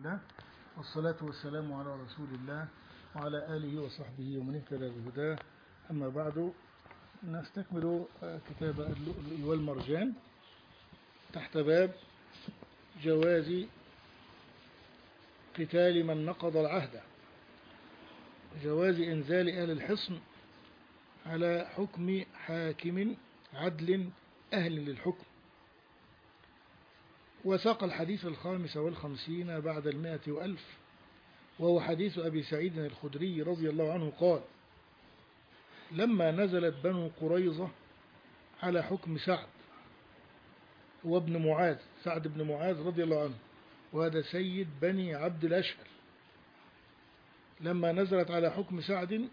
الله والصلاة والسلام على رسول الله وعلى آله وصحبه ومن اهتدى بهداه. أما بعد، نستكمل كتاب اللؤلؤ والمرجان تحت باب جواز قتال من نقض العهد، جواز إنزال أهل الحصن على حكم حاكم عدل أهل للحكم. وساق الحديث 55 بعد 100 وألف، وهو حديث أبي سعيد الخدري رضي الله عنه قال: لما نزلت بنو قريظة على حكم سعد وابن معاذ، سعد بن معاذ رضي الله عنه، وهذا سيد بني عبد الأشهر. لما نزلت على حكم سعد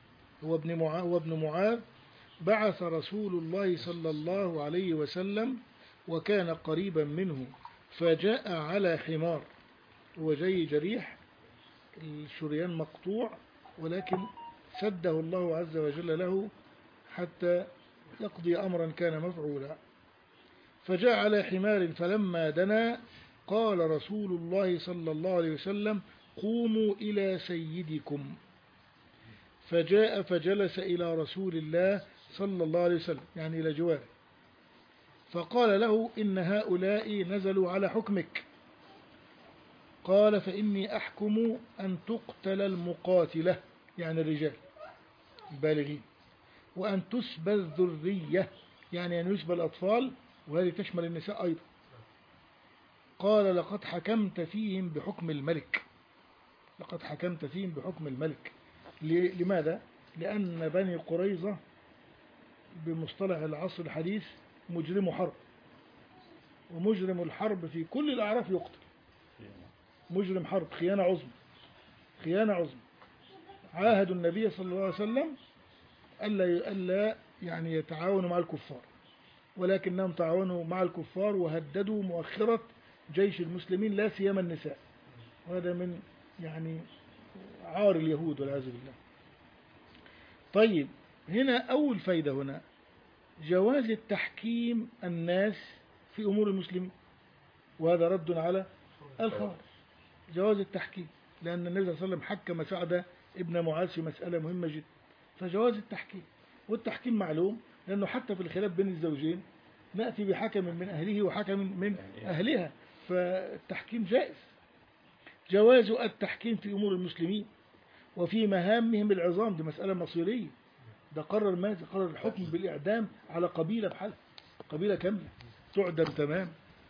وابن معاذ بعث رسول الله صلى الله عليه وسلم، وكان قريبا منه، فجاء على حمار، هو جاي جريح، الشريان مقطوع، ولكن سده الله عز وجل له حتى يقضي أمرا كان مفعولا. فجاء على حمار، فلما دنا قال رسول الله صلى الله عليه وسلم: قوموا إلى سيدكم. فجاء فجلس إلى رسول الله صلى الله عليه وسلم، يعني إلى جواره، فقال له: إن هؤلاء نزلوا على حكمك. قال: فإني أحكم أن تقتل المقاتلة، يعني الرجال البالغين، وأن تسبى الذرية، يعني أن يسبى الأطفال، وهذه تشمل النساء أيضا. قال: لقد حكمت فيهم بحكم الملك، لقد حكمت فيهم بحكم الملك. لماذا؟ لأن بني قريظة بمصطلح العصر الحديث مجرم حرب، ومجرم الحرب في كل الأعراف يقتل. مجرم حرب، خيانة عظمى، خيانة عظمى. عاهدوا النبي صلى الله عليه وسلم ألا يعني يتعاونوا مع الكفار، ولكنهم تعاونوا مع الكفار وهددوا مؤخرة جيش المسلمين، لا سيما النساء، وهذا من يعني عار اليهود والعياذ بالله. طيب، هنا أول فايدة، هنا جواز التحكيم الناس في أمور المسلمين، وهذا رد على الخوارج. جواز التحكيم، لأن النبي صلى الله عليه وسلم حكم سعد ابن معاذ في مسألة مهمة جدا، فجواز التحكيم. والتحكيم معلوم، لأنه حتى في الخلاف بين الزوجين نأتي بحكم من أهله وحكم من أهلها، فالتحكيم جائز. جواز التحكيم في أمور المسلمين وفي مهامهم العظام، دي مسألة مصيرية. ده قرر ماذا؟ قرر الحكم بالإعدام على قبيلة بحالها، قبيلة كاملة تعدم تمام.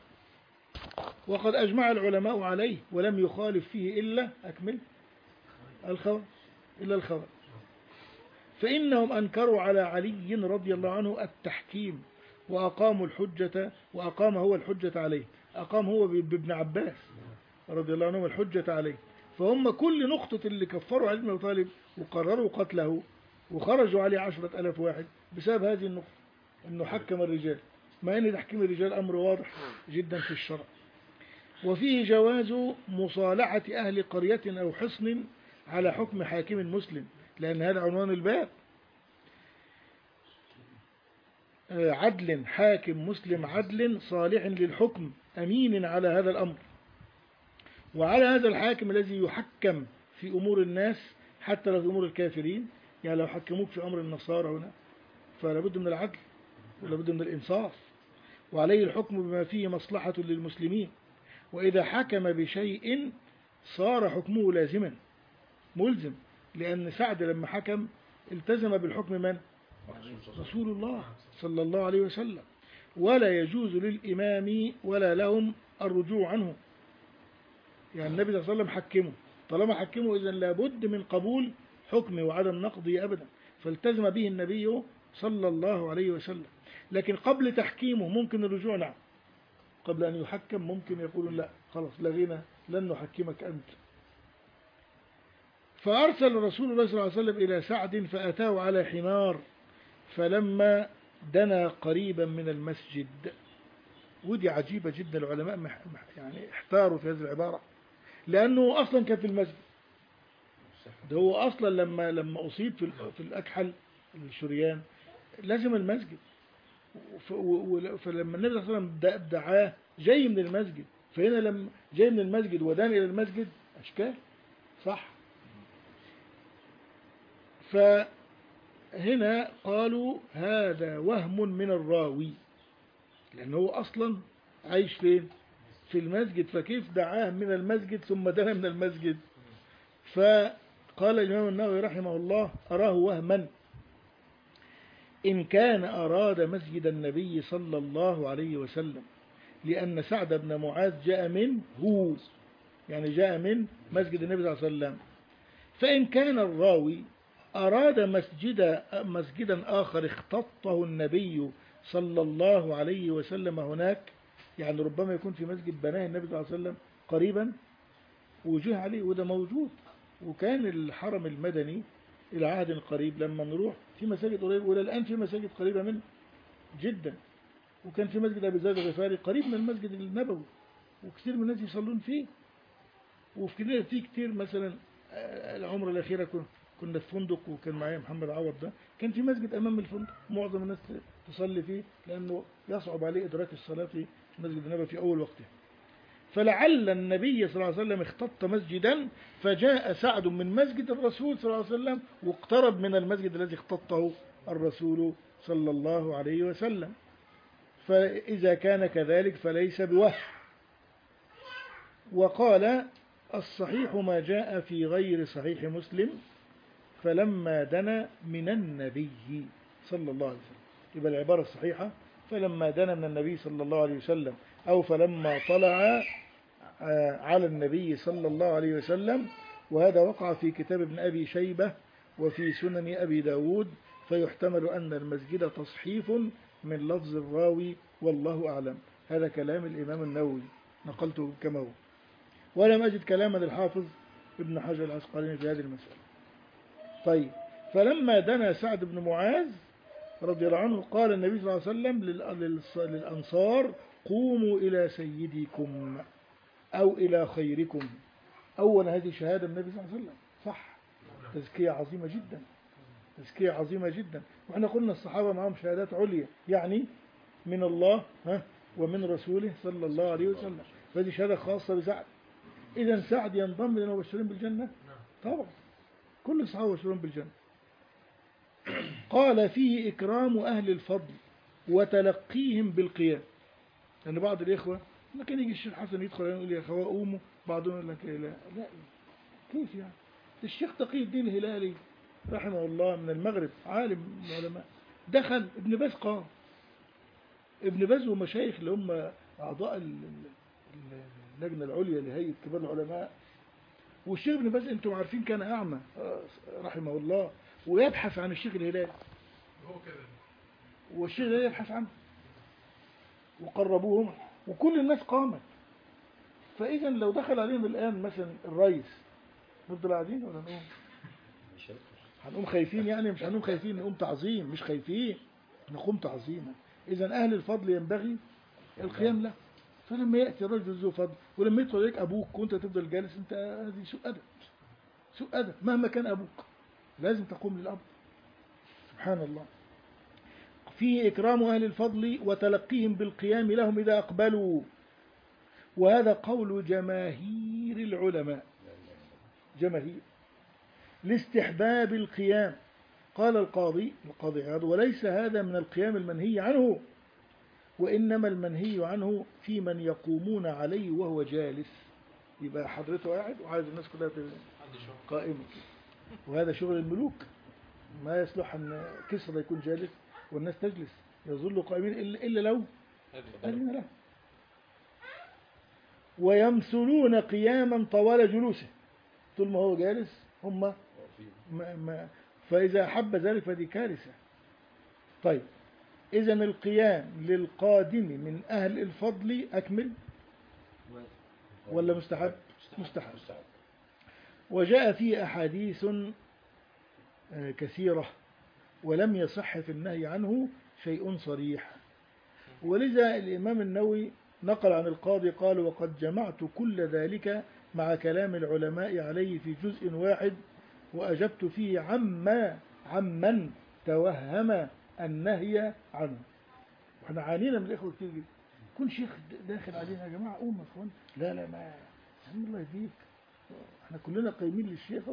وقد أجمع العلماء عليه، ولم يخالف فيه إلا أكمل الخوارج، إلا الخوارج، فإنهم أنكروا على علي رضي الله عنه التحكيم، وأقاموا الحجة، وأقام هو الحجة عليه، أقام هو بابن عباس رضي الله عنه الحجة عليه. فهم كل نقطة اللي كفروا علي بن أبي طالب وقرروا قتله وخرجوا عليه 10,000 واحد بسبب هذه النقطة، أنه حكم الرجال، مع أن تحكيم الرجال أمر واضح جدا في الشرع. وفيه جواز مصالحة أهل قرية أو حصن على حكم حاكم مسلم، لأن هذا عنوان الباب. عدل، حاكم مسلم عدل صالح للحكم أمين على هذا الأمر، وعلى هذا الحاكم الذي يحكم في أمور الناس، حتى لو في أمور الكافرين. يعني لو حكموك في أمر النصارى هنا فلا بد من العدل ولا بد من الإنصاف، وعليه الحكم بما فيه مصلحة للمسلمين. وإذا حكم بشيء صار حكمه لازما ملزم، لأن سعد لما حكم التزم بالحكم من؟ رسول الله صلى الله عليه وسلم. ولا يجوز للإمام ولا لهم الرجوع عنه، يعني النبي صلى الله عليه وسلم حكمه، طالما حكمه إذن لابد من قبول حكمه وعدم نقضه أبدا، فالتزم به النبي صلى الله عليه وسلم. لكن قبل تحكيمه ممكن الرجوع، نعم، قبل أن يحكم ممكن يقول لا خلاص لغينا، لن نحكمك أنت. فأرسل رسول الله صلى الله عليه وسلم إلى سعد فأتاه على حمار، فلما دنا قريبا من المسجد. ودي عجيبة جدا، العلماء يعني احتاروا في هذه العبارة، لأنه أصلا كان في المسجد. ده هو أصلا لما أصيب في الأكحل الشريان لازم المسجد، فلما النبي صلى الله عليه وسلم دعاه جاي من المسجد، فهنا لما جاي من المسجد ودان إلى المسجد أشكال صح. فهنا قالوا هذا وهم من الراوي، لأنه هو أصلا عايش فين؟ في المسجد، فكيف دعاه من المسجد ثم دنا من المسجد؟ فقال الإمام النووي رحمه الله أراه وهما إن كان أراد مسجد النبي صلى الله عليه وسلم، لأن سعد بن معاذ جاء منه، يعني جاء من مسجد النبي صلى الله عليه وسلم. فإن كان الراوي أراد مسجدا آخر اختطه النبي صلى الله عليه وسلم هناك، يعني ربما يكون في مسجد بناه النبي صلى الله عليه وسلم قريبا وجه عليه، وده موجود. وكان الحرم المدني إلى عهد قريب لما نروح في مساجد قريبة، وإلى الآن في مساجد قريبة منه جدا. وكان في مسجد أبي زيد الغفاري قريب من المسجد النبوي، وكثير من الناس يصلون فيه. وفي كثير مثلا العمرة الأخيرة كنا في فندق، وكان معايا محمد عوض ده، كان في مسجد أمام الفندق معظم الناس تصلي فيه، لأنه يصعب عليه إدراك الصلاة في مسجد النبوي في أول وقته. فلعل النبي صلى الله عليه وسلم اختط مسجدا، فجاء سعد من مسجد الرسول صلى الله عليه وسلم واقترب من المسجد الذي اختطه الرسول صلى الله عليه وسلم. فإذا كان كذلك فليس بوهم. وقال الصحيح ما جاء في غير صحيح مسلم فلما دنا من النبي صلى الله عليه وسلم. يبقى العبارة الصحيحة فلما دنا من النبي صلى الله عليه وسلم، أو فلما طلع على النبي صلى الله عليه وسلم. وهذا وقع في كتاب ابن أبي شيبة وفي سنن أبي داود، فيحتمل أن المسجد تصحيف من لفظ الراوي والله أعلم. هذا كلام الإمام النووي نقلته كما هو، ولم أجد كلاما الحافظ ابن حجر العسقلاني في هذه المسألة. طيب، فلما دنا سعد بن معاذ رضي الله عنه قال النبي صلى الله عليه وسلم للأنصار قوموا إلى سيدكم أو إلى خيركم. أولا هذه شهادة من النبي صلى الله عليه وسلم، صح، تزكية عظيمة جدا، تزكية عظيمة جدا. وإحنا قلنا الصحابة معهم شهادات عليا، يعني من الله ومن رسوله صلى الله عليه وسلم، فهذه شهادة خاصة بسعد. إذا سعد ينضم للمبشرين بالجنة طبعا، كل الصحابة مبشرون بالجنة. قال فيه إكرام أهل الفضل وتلقيهم بالقيام. لأن بعض الإخوة كان يجي الشيخ حسن يدخل يقول يا أخوة قوموا، بعضهم يقول لك لا كيف يعني؟ الشيخ تقي الدين الهلالي رحمه الله من المغرب، عالم من العلماء، دخل ابن باز قام، ابن باز ومشايخ اللي هم أعضاء اللجنة العليا لهيئة كبار العلماء. والشيخ ابن باز انتم عارفين كان أعمى رحمه الله، ويبحث عن الشيخ الهلالي، هو كده، والشيخ الهلالي يبحث عنه، وقربوهم وكل الناس قامت. فإذا لو دخل عليهم الآن مثلا الرئيس، نفضل قاعدين ولا نقوم؟ هنقوم خايفين؟ يعني مش هنقوم خايفين، نقوم تعظيم، مش خايفين، نقوم تعظيما. إذا أهل الفضل ينبغي القيام له. فلما يأتي الرجل ذو فضل، ولما يدخل عليك أبوك وأنت تفضل جالس، أنت هذه سوء أدب، سوء أدب مهما كان أبوك، لازم تقوم للأب. سبحان الله. فيه إكرام أهل الفضل وتلقيهم بالقيام لهم إذا أقبلوا. وهذا قول جماهير العلماء، جماهير لاستحباب القيام. قال القاضي عياض وليس هذا من القيام المنهي عنه، وإنما المنهي عنه في من يقومون عليه وهو جالس. يبقى حضرته قاعد وعايز الناس كلها قائمة، وهذا شغل الملوك. ما يصلح أن كسرى يكون جالس والناس تجلس، يظلوا قائمين إلا لو أذن له. ويمثلون قياما طوال جلوسه، طول ما هو جالس هم فإذا أحب ذلك فدي كارثة. طيب، إذن القيام للقادم من أهل الفضل أكمل ولا مستحب؟ مستحب. وجاء فيه أحاديث كثيرة ولم يصح في النهي عنه شيء صريح. ولذا الإمام النووي نقل عن القاضي قال وقد جمعت كل ذلك مع كلام العلماء عليه في جزء واحد، وأجبت فيه عمن توهم النهي عنه. واحنا عانينا من الإخوة كتير جدا، كل شيخ داخل علينا يا جماعة قوم يا اخوان، لا لا ما يا عم الله يهديك، احنا كلنا قايمين للشيخ.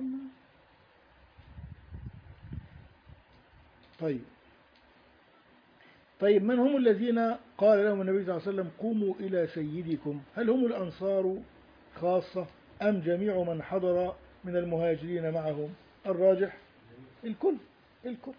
طيب طيب من هم الذين قال لهم النبي صلى الله عليه وسلم قوموا إلى سيدكم؟ هل هم الأنصار خاصة أم جميع من حضر من المهاجرين معهم؟ الراجح الكل، الكل.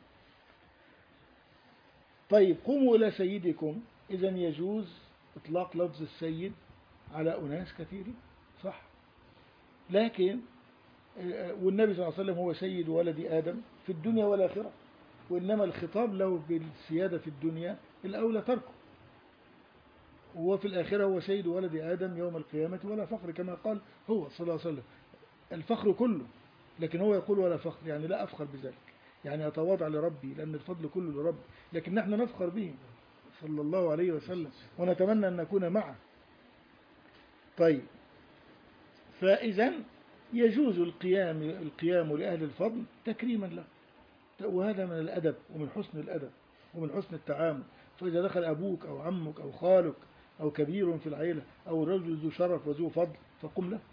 طيب قوموا إلى سيدكم، إذا يجوز إطلاق لفظ السيد على أناس كثيرين، صح؟ لكن والنبي صلى الله عليه وسلم هو سيد ولد آدم في الدنيا والآخرة، وإنما الخطاب له بالسيادة في الدنيا الأولى تركه، وفي الآخرة هو سيد ولد آدم يوم القيامة ولا فخر، كما قال هو صلى الله عليه وسلم الفخر كله، لكن هو يقول ولا فخر، يعني لا أفخر بذلك، يعني أتواضع لربي لأن الفضل كله لربي، لكن نحن نفخر به صلى الله عليه وسلم ونتمنى أن نكون معه. طيب فإذا يجوز القيام لأهل الفضل تكريما له، وهذا من الأدب ومن حسن الأدب ومن حسن التعامل. فإذا دخل أبوك أو عمك أو خالك أو كبير في العيلة أو رجل ذو شرف وذو فضل فقم له.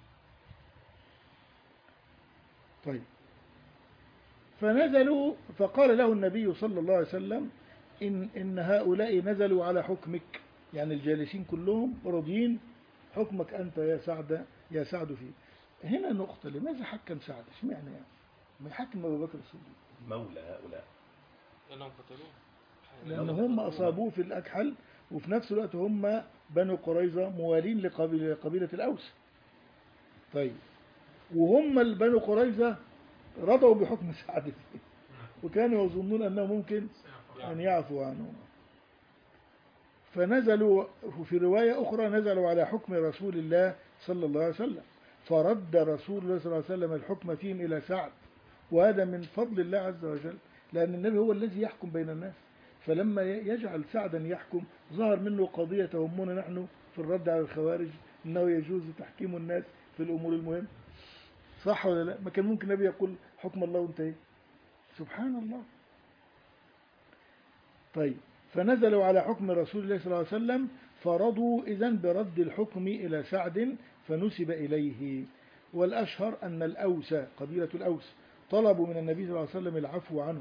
طيب فنزلوا فقال له النبي صلى الله عليه وسلم إن هؤلاء نزلوا على حكمك، يعني الجالسين كلهم راضين حكمك أنت يا سعد فيه. هنا نقطة، لماذا حكم سعد؟ اشمعنى يعني ما يحكم أبو بكر الصديق؟ مولى هؤلاء لأنهم قتلوه، لأن هم أصابوه في الأكحل، وفي نفس الوقت هم بنو قريظة موالين لقبيلة الأوس. طيب وهم بنو قريظة رضوا بحكم سعد وكانوا يظنون أنه ممكن أن يعفوا عنهم، فنزلوا في رواية أخرى نزلوا على حكم رسول الله صلى الله عليه وسلم، فرد رسول الله صلى الله عليه وسلم الحكم فيهم إلى سعد، وهذا من فضل الله عز وجل، لأن النبي هو الذي يحكم بين الناس، فلما يجعل سعدا يحكم ظهر منه قضية تهمنا نحن في الرد على الخوارج، أنه يجوز تحكيم الناس في الأمور المهمة، صح ولا لا؟ ما كان ممكن النبي يقول حكم الله وانتهي؟ سبحان الله. طيب فنزلوا على حكم رسول الله صلى الله عليه وسلم فرضوا إذن برد الحكم إلى سعد فنسب إليه. والأشهر أن الأوس قبيلة الأوس طلبوا من النبي صلى الله عليه وسلم العفو عنه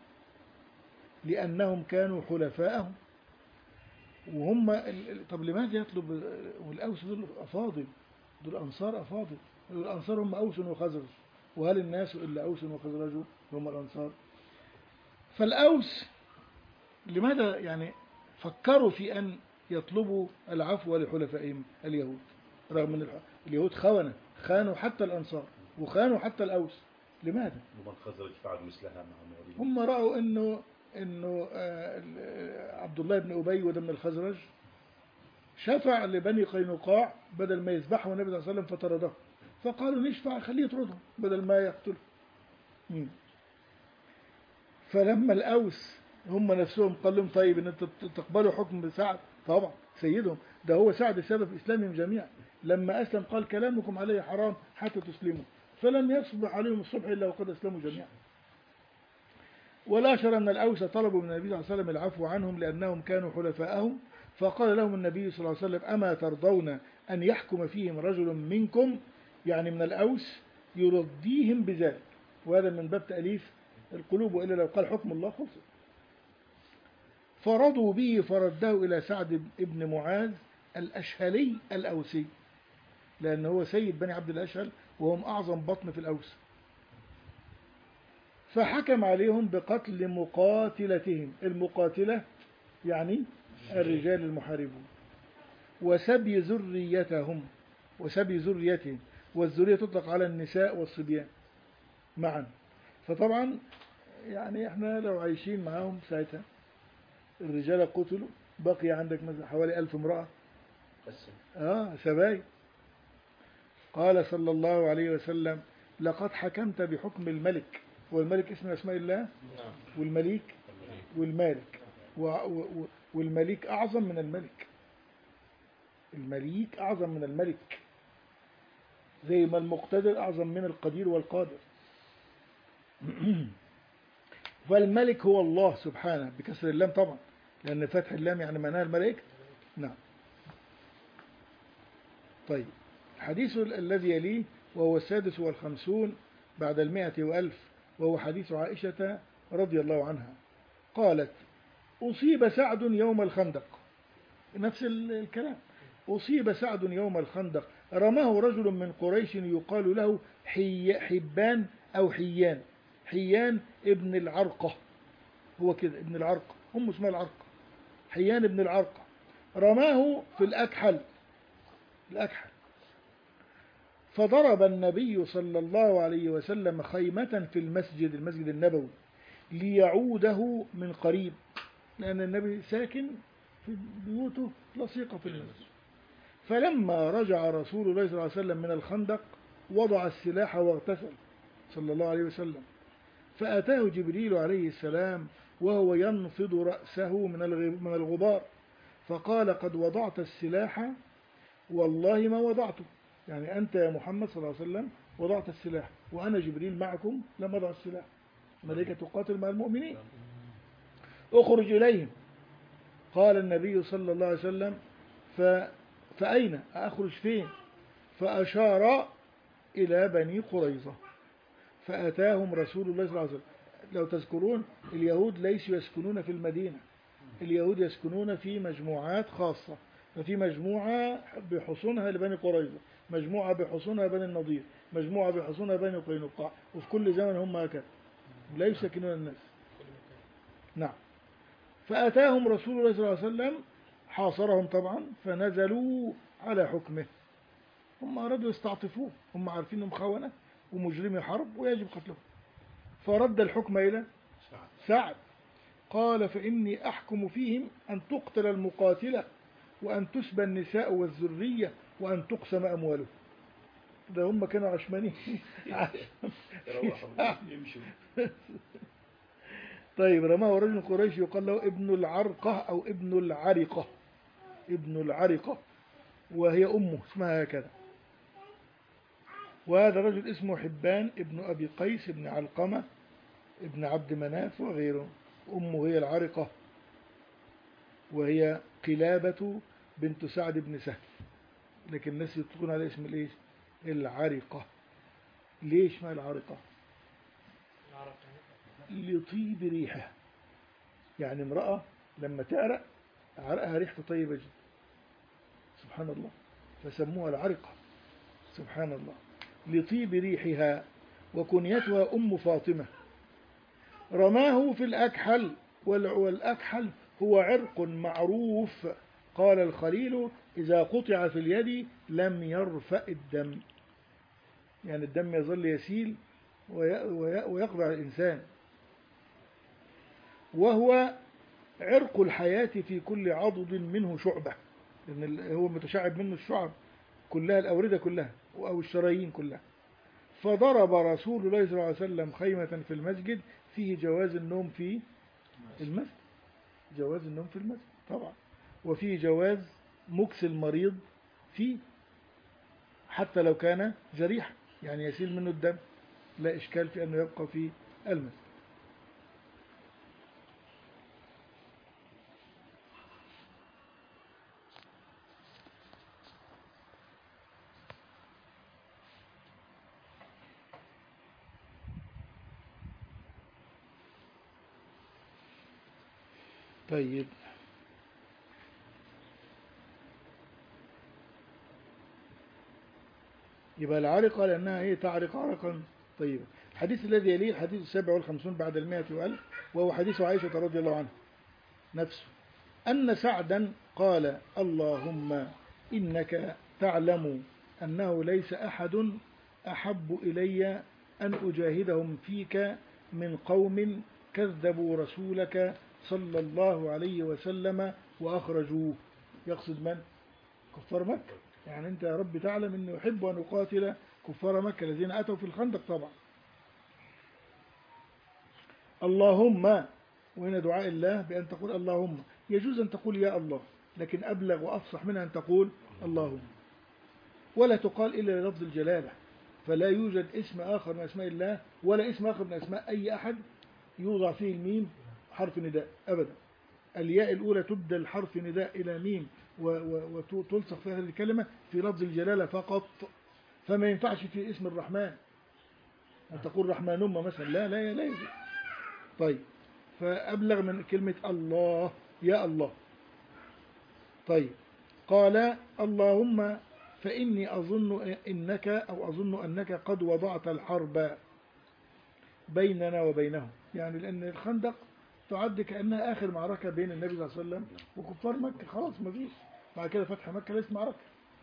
لأنهم كانوا حلفاءهم، وهم طب لماذا يطلب؟ والأوس دول أفاضل، دول أنصار أفاضل، الأنصار هم أوس وخزرج، وهل الناس إلا أوس وخزرج هم الأنصار؟ فالأوس لماذا يعني فكروا في أن يطلبوا العفو لحلفائهم اليهود، رغم أن اليهود خانوا حتى الأنصار وخانوا حتى الأوس، لماذا؟ ومن خزرج فعلوا مثلها مع هم رأوا أنه عبد الله بن أبي وده من الخزرج شفع لبني قينقاع بدل ما يذبحوا النبي صلى الله عليه وسلم فطرده، فقالوا نشفع خليه يطردهم بدل ما يقتله. فلما الأوس هم نفسهم قال لهم طيب ان انتم تقبلوا حكم سعد، طبعا سيدهم ده هو سعد سبب اسلامهم جميعا، لما اسلم قال كلامكم عليه حرام حتى تسلموا، فلم يصبح عليهم الصبح الا وقد اسلموا جميعا. والاشهر ان الاوس طلبوا من النبي صلى الله عليه وسلم العفو عنهم لانهم كانوا حلفاءهم، فقال لهم النبي صلى الله عليه وسلم اما ترضون ان يحكم فيهم رجل منكم، يعني من الاوس، يرضيهم بذلك، وهذا من باب تأليف القلوب، وإلا لو قال حكم الله خلص. فرضوا به فرده إلى سعد بن معاذ الأشهلي الأوسي، لأنه هو سيد بني عبد الأشهل وهم أعظم بطن في الأوس، فحكم عليهم بقتل مقاتلتهم، المقاتلة يعني الرجال المحاربون، وسبي ذريتهم والذرية تطلق على النساء والصبيان معا. فطبعا يعني احنا لو عايشين معاهم ساعتها الرجال قتلوا، بقي عندك مثلا حوالي 1000 امرأة سباي. قال صلى الله عليه وسلم لقد حكمت بحكم الملك، والملك اسم اسماء الله، والمليك والمالك، والمليك أعظم من الملك، المليك أعظم من الملك، زي ما المقتدر أعظم من القدير والقادر. فالملك هو الله سبحانه بكسر اللام طبعا، لأن فتح اللام يعني معناها الملائكة، نعم. طيب الحديث الذي يليه وهو 56 بعد 100 وألف، وهو حديث عائشة رضي الله عنها قالت: أصيب سعد يوم الخندق، نفس الكلام، أصيب سعد يوم الخندق، رماه رجل من قريش يقال له حبان أو حيان، حيان ابن العرقة، هو كده ابن العرقة، أم اسمها العرقة، حيان ابن العرقة، رماه في الأكحل، فضرب النبي صلى الله عليه وسلم خيمة في المسجد النبوي ليعوده من قريب، لأن النبي ساكن في بيوته لصيقة في المسجد. فلما رجع رسول الله صلى الله عليه وسلم من الخندق وضع السلاح واغتسل صلى الله عليه وسلم، فأتاه جبريل عليه السلام وهو ينفض رأسه من الغبار، فقال: قد وضعت السلاح؟ والله ما وضعته، يعني أنت يا محمد صلى الله عليه وسلم وضعت السلاح، وأنا جبريل معكم لم أضع السلاح، ملائكة تقاتل مع المؤمنين، اخرج إليهم. قال النبي صلى الله عليه وسلم: فأين أخرج فين؟ فأشار إلى بني قريظة، فأتاهم رسول الله صلى الله عليه وسلم. لو تذكرون اليهود ليسوا يسكنون في المدينة، اليهود يسكنون في مجموعات خاصة، ففي مجموعة بحصونها لبني قريظة، مجموعة بحصونها بني النضير، مجموعة بحصونها بني قينقاع، وفي كل زمن هم هكذا لا يسكنون الناس. نعم. فأتاهم رسول الله صلى الله عليه وسلم، حاصرهم طبعا، فنزلوا على حكمه، هم أرادوا يستعطفوه، هم عارفين انهم خونة ومجرمي حرب ويجب قتلهم، فرد الحكم إلى سعد، قال: فإني أحكم فيهم أن تقتل المقاتلة، وأن تسبى النساء والذرية، وأن تقسم أموالهم. ده هم كانوا عشمانين. طيب رماه رجل قريش يقال له ابن العرقة أو ابن العرقة، ابن العرقة، وهي أمه اسمها هكذا. وهذا رجل اسمه حبان ابن أبي قيس ابن علقمة ابن عبد مناف وغيره، أمه هي العرقة، وهي قلابة بنت سعد بن سهل، لكن الناس يطلقون على اسم الايش؟ العرقة. ليش ما العرقة؟ لطيب ريحها، يعني امرأة لما تعرق عرقها ريحته طيبة جدا، سبحان الله، فسموها العرقة، سبحان الله، لطيب ريحها، وكنيتها أم فاطمة. رماه في الأكحل، والأكحل هو عرق معروف، قال الخليل: إذا قطع في اليد لم يرفأ الدم، يعني الدم يظل يسيل ويقضع الإنسان، وهو عرق الحياة في كل عضد منه شعبة، لأن هو متشعب منه الشعب كلها، الأوردة كلها أو الشرايين كلها. فضرب رسول الله صلى الله عليه وسلم خيمة في المسجد، فيه جواز النوم في المسجد، جواز النوم في المسجد طبعا، وفيه جواز مكس المريض فيه حتى لو كان جريحا، يعني يسيل منه الدم، لا إشكال في أنه يبقى في المسجد. طيب يبقى العرقة لأنها هي تعرق عرقا طيبا. الحديث الذي يليه الحديث 57 بعد 100 وألف، وهو حديث عائشة رضي الله عنها نفسه، أن سعدا قال: اللهم إنك تعلم أنه ليس أحد أحب إلي أن أجاهدهم فيك من قوم كذبوا رسولك صلى الله عليه وسلم وأخرجوه. يقصد من؟ كفار مكة، يعني أنت يا رب تعلم أنه يحب أن أقاتل كفار مكة الذين أتوا في الخندق طبعا. اللهم، وهنا دعاء الله بأن تقول اللهم، يجوز أن تقول يا الله، لكن أبلغ وأفصح منها أن تقول اللهم، ولا تقال إلا للفظ الجلالة، فلا يوجد اسم آخر من أسماء الله ولا اسم آخر من أسماء أي أحد يوضع فيه الميم حرف نداء أبدا. الياء الأولى تبدل حرف نداء إلى ميم وتلصق في هذه الكلمة في لفظ الجلالة فقط، فما ينفعش في اسم الرحمن أن تقول رحمن مثلا، لا يجوز. طيب، فأبلغ من كلمة الله، يا الله. طيب، قال اللهم فإني أظن أنك قد وضعت الحرب بيننا وبينهم، يعني لأن الخندق تعد كأنها آخر معركة بين النبي صلى الله عليه وسلم وكفار مكة، خلاص ما فيش بعد كده فتح مكة ليس معركة.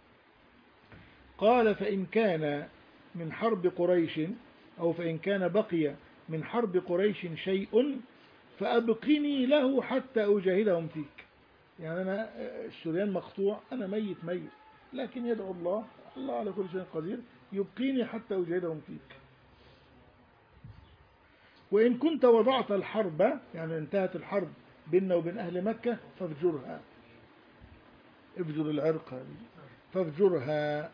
قال فإن كان من حرب قريش، أو فإن كان بقي من حرب قريش شيء فأبقني له حتى أجاهدهم فيك. يعني أنا الشريان مقطوع، أنا ميت، لكن يدعو الله على كل شيء قدير، يبقيني حتى أجاهدهم فيك. وإن كنت وضعت الحرب، يعني انتهت الحرب بيننا وبين أهل مكة، فافجرها، افجر العرق هذه، فافجرها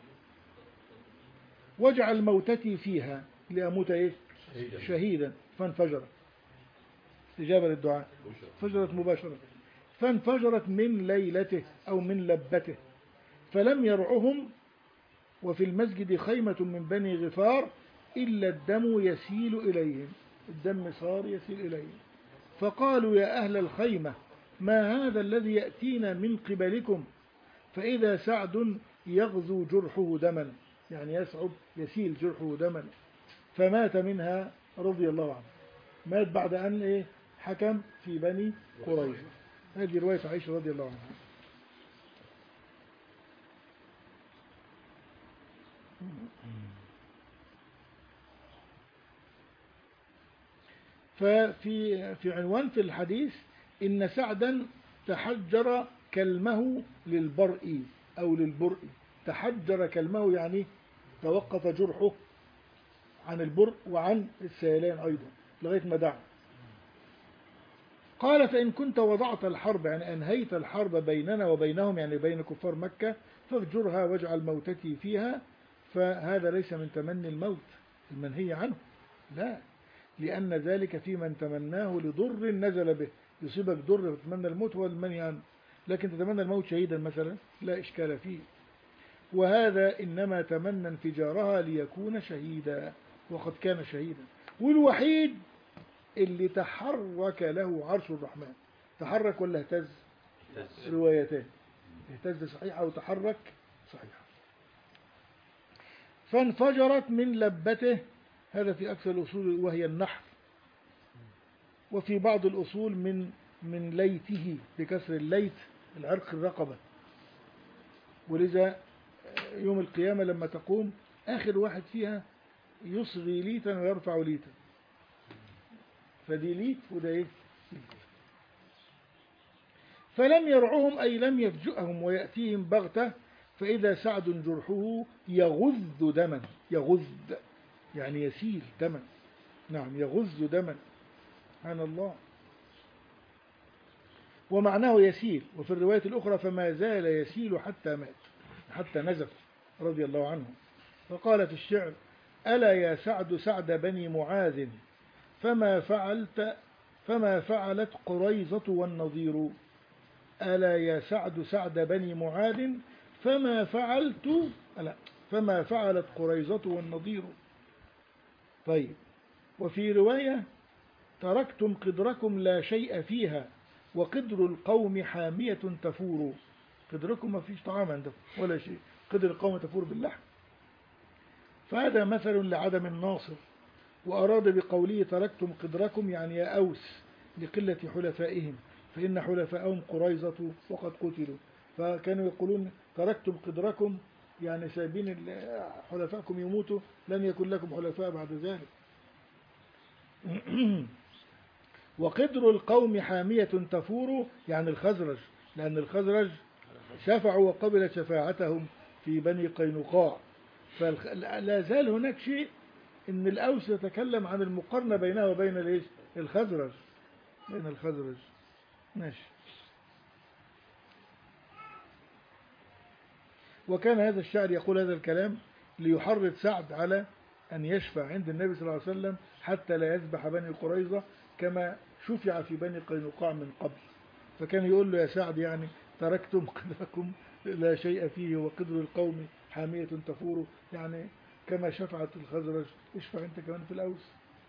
واجعل موتتي فيها لأموت إيه؟ شهيدا. فانفجرت، استجابة للدعاء، فجرت مباشرة، فانفجرت من ليلته أو من لبته، فلم يرعهم، وفي المسجد خيمة من بني غفار إلا الدم يسيل إليهم، الدم صار يسيل إليهم. فقالوا يا أهل الخيمة ما هذا الذي يأتينا من قبلكم؟ فإذا سعد يغزو جرحه دما، يعني يسعد يسيل جرحه دما، فمات منها رضي الله عنه، مات بعد أن حكم في بني قريظة. هذه رواية عائشة رضي الله عنها. ففي عنوان في الحديث إن سعدا تحجر كلمه للبرء أو للبرء، تحجر كلمه يعني توقف جرحه عن البرء وعن السيلان أيضا لغاية ما دعا. قال فإن كنت وضعت الحرب، يعني أنهيت الحرب بيننا وبينهم، يعني بين كفار مكة، فافجرها واجعل موتتي فيها. فهذا ليس من تمني الموت المنهي عنه، لا، لأن ذلك في من تمناه لضر نزل به، يصيبك ضر تتمنى الموت هو المنهي عنه، لكن تتمنى الموت شهيدا مثلا لا إشكال فيه. وهذا إنما تمنى انفجارها ليكون شهيدا، وقد كان شهيدا. والوحيد اللي تحرك له عرش الرحمن، تحرك ولا اهتز؟ روايتان، اهتز صحيحة وتحرك صحيحة. فانفجرت من لبته، هذا في أكثر الأصول وهي النحر، وفي بعض الأصول من ليته بكسر الليت، العرق الرقبة. ولذا يوم القيامة لما تقوم آخر واحد فيها يصغي ليتا ويرفع ليتا، فدي ليت وده ايه؟ فلم يرعهم أي لم يفجئهم ويأتيهم بغتة، فإذا سعد جرحه يغذ دما، يغذ يعني يسيل دما، نعم يغذ دما، سبحان الله. ومعناه يسيل، وفي الرواية الأخرى فما زال يسيل حتى مات، حتى نزف رضي الله عنه. فقال في الشعر ألا يا سعد سعد بني معاذ فما فعلت قريظة والنظير، ألا يا سعد سعد بني معاذ فما فعلت قريظة والنظير. طيب، وفي رواية تركتم قدركم لا شيء فيها وقدر القوم حامية تفور، قدركم ما فيش طعام عندكم ولا شيء، قدر القوم تفور باللحم. فهذا مثل لعدم الناصر. وأراد بقوله تركتم قدركم يعني يا أوس لقلة حلفائهم، فإن حلفائهم قريظة وقد قتلوا، فكانوا يقولون تركتم قدركم يعني سايبين حلفائكم يموتوا، لن يكن لكم حلفاء بعد ذلك. وقدر القوم حامية تفور يعني الخزرج، لأن الخزرج شفعوا وقبلت شفاعتهم في بني قينقاع. فلا زال هناك شيء إن الأوس يتكلم عن المقارنة بينه وبين الخزرج، بين الخزرج. ماشي. وكان هذا الشاعر يقول هذا الكلام ليحرض سعد على أن يشفع عند النبي صلى الله عليه وسلم حتى لا يذبح بني قريظة كما شفع في بني قينقاع من قبل. فكان يقول له يا سعد يعني تركتم قدركم لا شيء فيه وقدر القوم حامية تفور، يعني كما شفعت الخزرج اشفع أنت كمان في الأوس.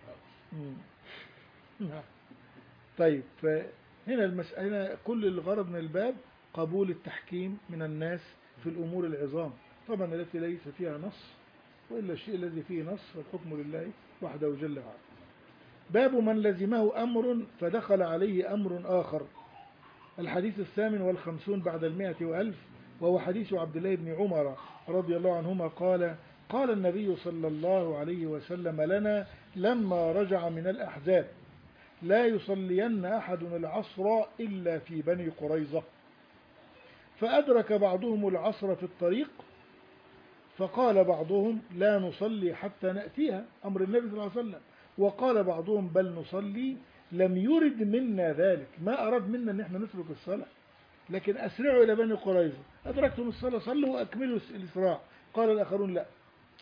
نعم. طيب، فهنا المسألة كل الغرض من الباب قبول التحكيم من الناس في الأمور العظام، طبعا التي ليس فيها نص، وإلا الشيء الذي فيه نص فالحكم لله وحده جل وعلا. باب من لزمه أمر فدخل عليه أمر آخر. الحديث 58 بعد 100 وهو حديث عبد الله بن عمر رضي الله عنهما قال: قال النبي صلى الله عليه وسلم لنا لما رجع من الأحزاب: لا يصلين أحد العصر إلا في بني قريظة. فأدرك بعضهم العصر في الطريق، فقال بعضهم: لا نصلي حتى نأتيها، أمر النبي صلى الله عليه وسلم. وقال بعضهم: بل نصلي، لم يرد منا ذلك، ما أراد منا أن احنا نترك الصلاة، لكن أسرعوا إلى بني قريظة، أدركتم الصلاة صلوا وأكملوا الإسراع. قال الآخرون: لا.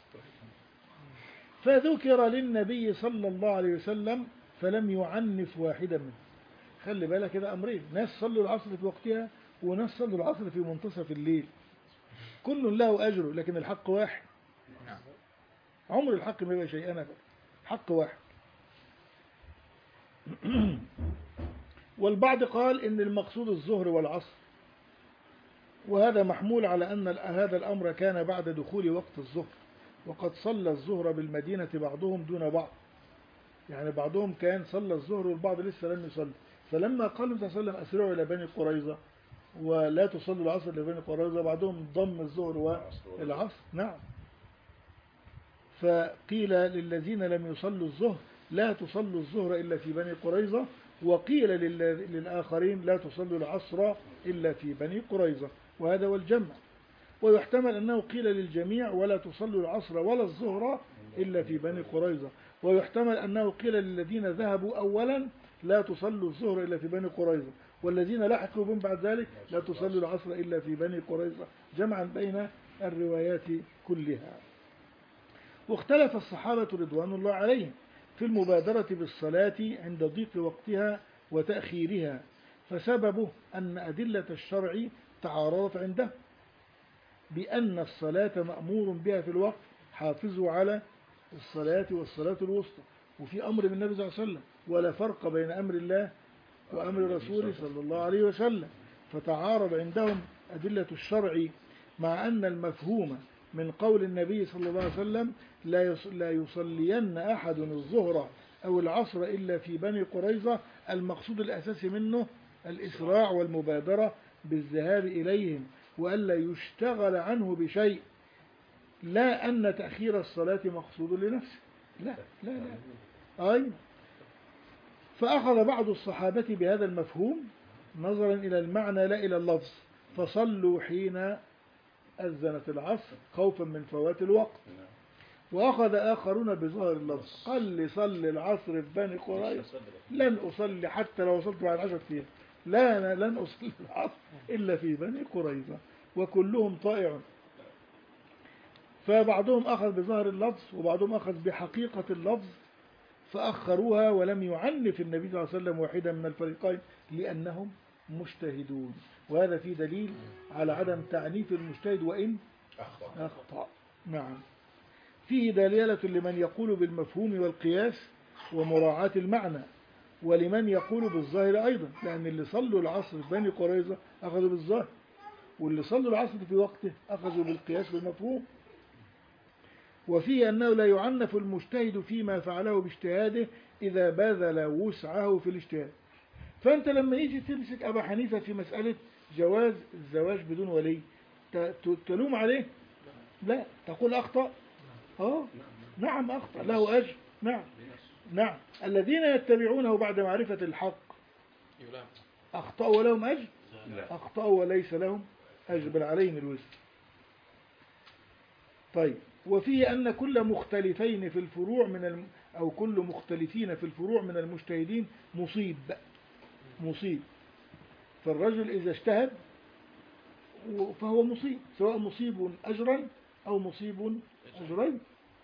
فذكر للنبي صلى الله عليه وسلم فلم يعنف واحدا منهم. خلي بالك كده أمرين، ناس صلوا العصر في وقتها وناس صلوا العصر في منتصف الليل، كل له أجره، لكن الحق واحد. عمر الحق ما يبقى شيئا أبدا، حق واحد. والبعض قال إن المقصود الظهر والعصر، وهذا محمول على أن هذا الأمر كان بعد دخول وقت الظهر، وقد صلى الظهر بالمدينة بعضهم دون بعض، يعني بعضهم كان صلى الظهر والبعض لسه لم يصلي، فلما قال النبي صلى الله عليه وسلم أسرعوا إلى بني قريظة ولا تصلوا العصر إلى بني قريظة، بعضهم ضم الظهر والعصر. نعم. فقيل للذين لم يصلوا الظهر: لا تصلوا الظهر إلا في بني قريظة، وقيل للآخرين: لا تصلوا العصر إلا في بني قريظة، وهذا هو الجمع. ويحتمل أنه قيل للجميع: ولا تصلوا العصر ولا الظهر إلا في بني قريظة. ويحتمل أنه قيل للذين ذهبوا أولا: لا تصلوا الظهر إلا في بني قريظة، والذين لحقوا بهم بعد ذلك: لا تصلوا العصر إلا في بني قريظة، جمعا بين الروايات كلها. واختلف الصحابة رضوان الله عليهم في المبادرة بالصلاة عند ضيق وقتها وتأخيرها، فسببه أن أدلة الشرع تعارضت عنده بأن الصلاة مأمور بها في الوقت: حافظوا على الصلاة والصلاة الوسطى، وفي أمر من النبي صلى الله عليه وسلم، ولا فرق بين أمر الله وأمر رسوله صلى الله عليه وسلم. فتعارض عندهم أدلة الشرع مع أن المفهوم من قول النبي صلى الله عليه وسلم: لا يصلين أحد الظهر أو العصر إلا في بني قريظة، المقصود الأساسي منه الإسراع والمبادرة بالذهاب إليهم، وألا يشتغل عنه بشيء، لا أن تأخير الصلاة مقصود لنفسه، لا لا لا. أي فأخذ بعض الصحابة بهذا المفهوم نظرا إلى المعنى لا إلى اللفظ، فصلوا حين أذنت العصر خوفا من فوات الوقت. وأخذ آخرون بظهر اللفظ، قال لي صل العصر في بني قريظة، لن أصلي حتى لو وصلت بعد 10 أيام، لا أنا لن أصلي العصر إلا في بني قريظة، وكلهم طائع. فبعضهم أخذ بظهر اللفظ وبعضهم أخذ بحقيقة اللفظ، فأخروها ولم يعنف النبي صلى الله عليه وسلم واحدا من الفريقين لأنهم مجتهدون. وهذا فيه دليل على عدم تعنيف المجتهد وإن أخطأ. نعم. فيه دلالة لمن يقول بالمفهوم والقياس ومراعاة المعنى، ولمن يقول بالظاهر أيضا، لأن اللي صلوا العصر في بني قريظة أخذوا بالظاهر، واللي صلوا العصر في وقته أخذوا بالقياس بالمفهوم. وفيه أنه لا يعنف المجتهد فيما فعله باجتهاده إذا بذل وسعه في الاجتهاد. فأنت لما يجي تمسك أبا حنيفة في مسألة جواز الزواج بدون ولي تلوم عليه؟ لا، تقول أخطأ. نعم أخطأ، له أجر. نعم نعم. الذين يتبعونه بعد معرفة الحق أخطأوا ولهم أجر؟ أخطأوا وليس لهم أجر، بل عليهم الوزر. طيب، وفيه أن كل مختلفين في الفروع أو كل مختلفين في الفروع من المجتهدين مصيب. فالرجل إذا اجتهد فهو مصيب، سواء مصيب أجرا أو مصيب أجرين.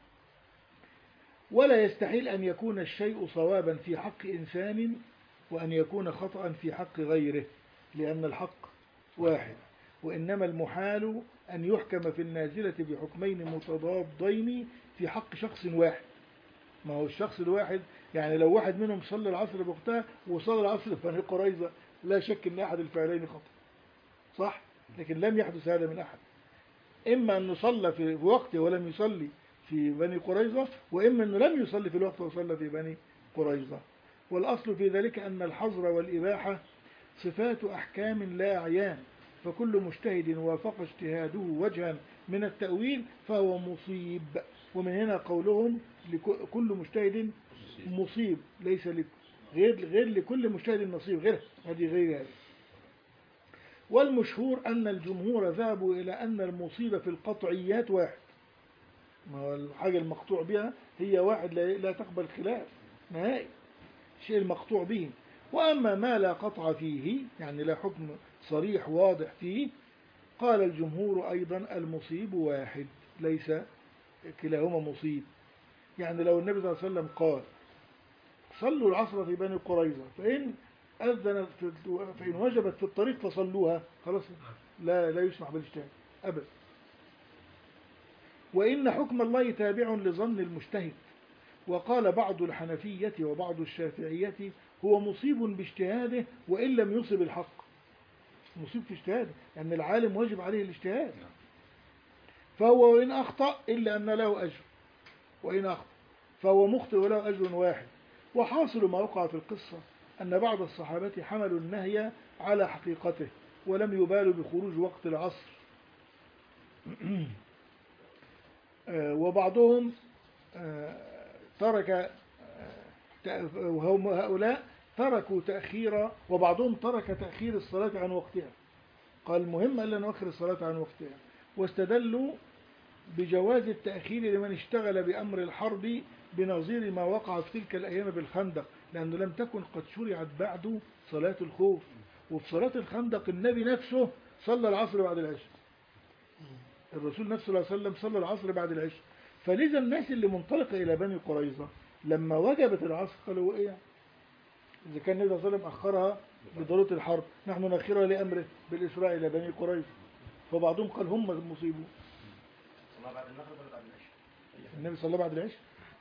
ولا يستحيل أن يكون الشيء صوابا في حق إنسان وأن يكون خطأ في حق غيره، لأن الحق واحد. وإنما المحال أن يحكم في النازلة بحكمين متضادين في حق شخص واحد. ما هو الشخص الواحد يعني لو واحد منهم صلى العصر بوقتها وصلى العصر في بني قريظة لا شك أن أحد الفعلين خطأ، صح؟ لكن لم يحدث هذا من أحد. إما أنه صلى في وقته ولم يصلي في بني قريظة، وإما أنه لم يصلي في الوقت وصلى في بني قريظة. والأصل في ذلك أن الحظر والإباحة صفات أحكام لا أعيان، فكل مجتهد وافق اجتهاده وجها من التأويل فهو مصيب. ومن هنا قولهم كل مجتهد مصيب، ليس غير لكل مجتهد نصيب، غير هذه غير هذه. والمشهور أن الجمهور ذهبوا إلى أن المصيب في القطعيات واحد. ما هو الحاجة المقطوع بها هي واحد، لا تقبل خلاف نهائي، الشيء المقطوع به. وأما ما لا قطع فيه يعني لا حكم صريح واضح فيه، قال الجمهور أيضا المصيب واحد، ليس كلاهما مصيب. يعني لو النبي صلى الله عليه وسلم قال صلوا العصر في بني قريظة فإن وجبت في الطريق فصلوها، خلاص لا يسمح بالاجتهاد أبدا. وإن حكم الله تابع لظن المجتهد. وقال بعض الحنفية وبعض الشافعية هو مصيب باجتهاده وإن لم يصب الحق. مصيب في اجتهاده لأن العالم واجب عليه الاجتهاد، فهو وإن أخطأ إلا أن له أجر، وإن أخطأ فهو مخطئ وله أجر واحد. وحاصل ما وقع في القصة أن بعض الصحابة حملوا النهي على حقيقته ولم يبالوا بخروج وقت العصر، وبعضهم ترك هؤلاء تركوا تأخير، وبعضهم ترك تأخير الصلاة عن وقتها، قال المهم ألا نؤخر الصلاة عن وقتها. واستدلوا بجواز التأخير لمن اشتغل بأمر الحرب بنظير ما وقع في تلك الأيام بالخندق، لأنه لم تكن قد شرعت بعد صلاة الخوف. وفي صلاة الخندق النبي نفسه صلى العصر بعد العشاء، الرسول نفسه صلى الله عليه وسلم صلى العصر بعد العشاء. فلذا الناس اللي منطلقة إلى بني قريظة لما وجبت العصر قالوا إيه؟ إذا كان النبي صلى الله عليه وسلم أخرها بضرورة الحرب نحن نأخرها لأمره بالإسراء إلى بني قريظة. فبعضهم قال هم المصيبون. صلى بعد المغرب ولا بعد العشاء؟ النبي صلى بعد العشاء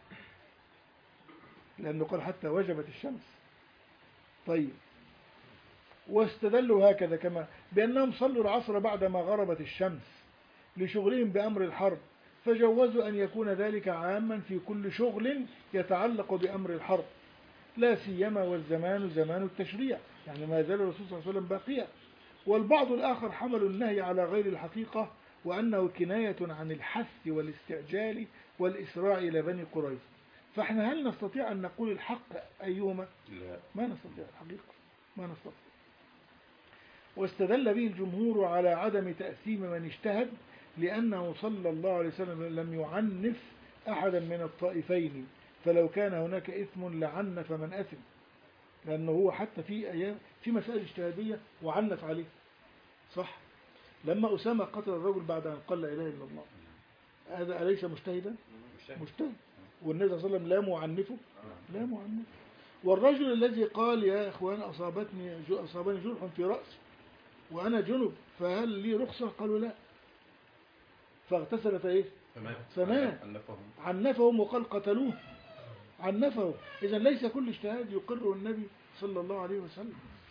لأنه قال حتى وجبت الشمس. طيب، واستدلوا هكذا كما بأنهم صلوا العصر بعدما غربت الشمس لشغلهم بأمر الحرب، فجوزوا أن يكون ذلك عاما في كل شغل يتعلق بأمر الحرب، لا سيما والزمان زمان التشريع، يعني ما زال الرسول صلى الله عليه وسلم باقيا. والبعض الآخر حملوا النهي على غير الحقيقة وأنه كناية عن الحث والاستعجال والإسراع إلى بني قريظة. فإحنا هل نستطيع أن نقول الحق أيهما؟ لا. ما نستطيع الحقيقة، ما نستطيع. واستدل به الجمهور على عدم تأثيم من اجتهد لأنه صلى الله عليه وسلم لم يعنف أحدا من الطائفين، فلو كان هناك إثم لعنف من أثم، لأنه هو حتى في أيام في مسائل اجتهادية وعنف عليه، صح؟ لما أسامة قتل الرجل بعد أن قال لا إله إلا الله، هذا أليس مجتهدا؟ مجتهد. والنبي صلى الله عليه وسلم لا معنفه، لا معنفه. والرجل الذي قال يا إخوان أصابني جرح في رأسي وأنا جنب فهل لي رخصة؟ قالوا لا، فاغتسل فإيه؟ فمات. عنفهم وقال قتلوه، عنفه. إذن ليس كل اجتهاد يقره النبي صلى الله عليه وسلم.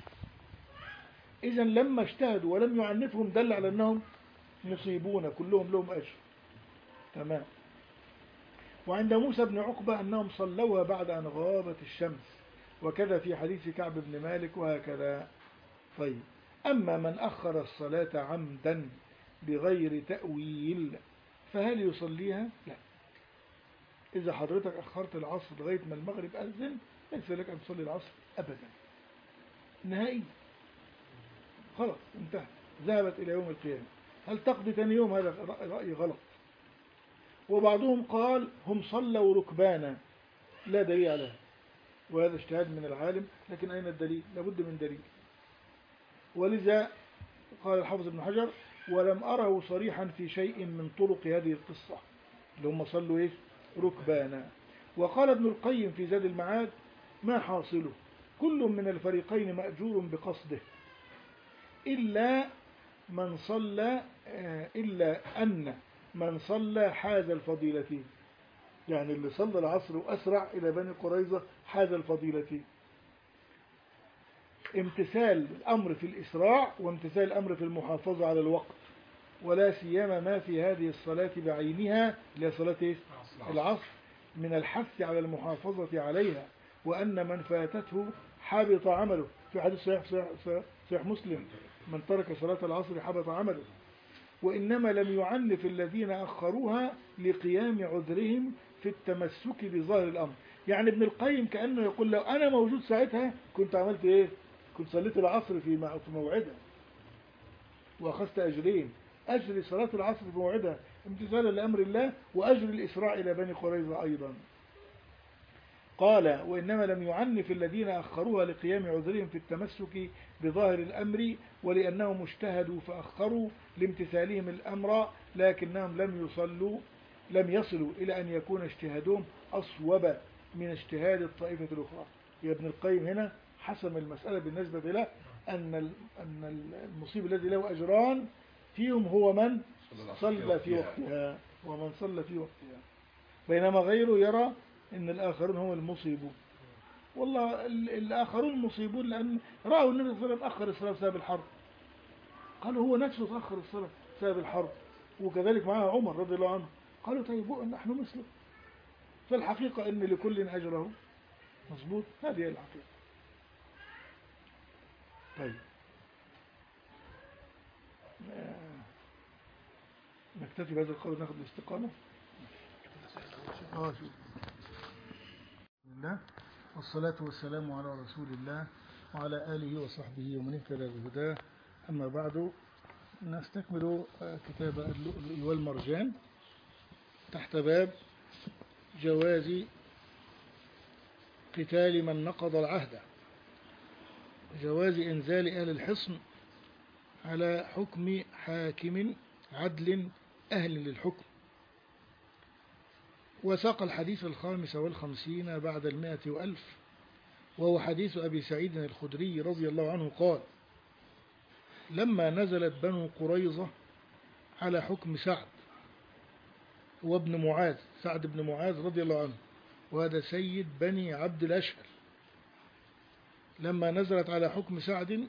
إذن لما اجتهدوا ولم يعنفهم دل على أنهم مصيبون، كلهم لهم أجر. تمام. وعند موسى بن عقبة أنهم صلوها بعد أن غابت الشمس، وكذا في حديث كعب بن مالك وهكذا. طيب، أما من أخر الصلاة عمدا بغير تأويل فهل يصليها؟ لا. إذا حضرتك أخرت العصر لغاية ما المغرب أذن ليس لك أن تصلي العصر أبدا نهائي، خلاص انتهى، ذهبت إلى يوم القيامة. هل تقضي ثاني يوم؟ هذا رأي غلط. وبعضهم قال هم صلوا ركبانا، لا دليل على هذا، وهذا اجتهاد من العالم، لكن أين الدليل؟ لابد من دليل. ولذا قال الحافظ ابن حجر ولم أره صريحا في شيء من طرق هذه القصة اللي هم صلوا إيه؟ ركبانا. وقال ابن القيم في زاد المعاد ما حاصله كل من الفريقين مأجور بقصده إلا من صلى إلا أن من صلى حاز الفضيلتين، يعني اللي صلى العصر وأسرع إلى بني قريظة حاز الفضيلتين، امتثال الأمر في الإسراع وامتثال الأمر في المحافظة على الوقت، ولا سيما ما في هذه الصلاة بعينها اللي هي صلاة العصر من الحث على المحافظة عليها، وأن من فاتته حبط عمله. في حديث صحيح مسلم من ترك صلاة العصر حبط عمله. وإنما لم يعنف الذين أخروها لقيام عذرهم في التمسك بظاهر الأمر. يعني ابن القيم كأنه يقول لو أنا موجود ساعتها كنت عملت إيه؟ كنت صليت العصر في موعدها وأخذت أجرين، أجر صلاة العصر في موعدها امتثالا لأمر الله، وأجر الإسراع إلى بني قريظة أيضا. قال وإنما لم يعنف الذين أخروها لقيام عذرهم في التمسك بظاهر الأمر، ولأنهم اجتهدوا فأخروا لامتثالهم الأمر، لكنهم لم يصلوا إلى أن يكون اجتهادهم أصوب من اجتهاد الطائفة الأخرى. يا ابن القيم هنا حسم المسألة بالنسبة له أن المصيب الذي له أجران فيهم هو من صلى في وقتها ومن صلى في وقتها، بينما غيره يرى أن الآخرون هم المصيبون. والله الآخرون مصيبون لأن رأوا النبي صلى الله عليه وسلم أخر الصلاة بسبب الحرب، قالوا هو نفسه تأخر الصلاة بسبب الحرب، وكذلك معها عمر رضي الله عنه، قالوا طيب نحن مثله. فالحقيقة أن لكل أجره مظبوط، هذه هي الحقيقة. طيب نكتفي بهذا القول ناخذ الاستقامة. شوف. بسم الله والصلاة والسلام على رسول الله وعلى آله وصحبه ومن اهتدى بهداه. أما بعد نستكمل كتاب اللؤلؤ والمرجان تحت باب جواز قتال من نقض العهد، جواز إنزال أهل الحصن على حكم حاكم عدل أهل للحكم. وساق الحديث 55 بعد 100 وألف، وهو حديث أبي سعيد الخدري رضي الله عنه قال لما نزلت بنو قريظة على حكم سعد وابن معاذ، سعد بن معاذ رضي الله عنه، وهذا سيد بني عبد الأشهر. لما نزلت على حكم سعد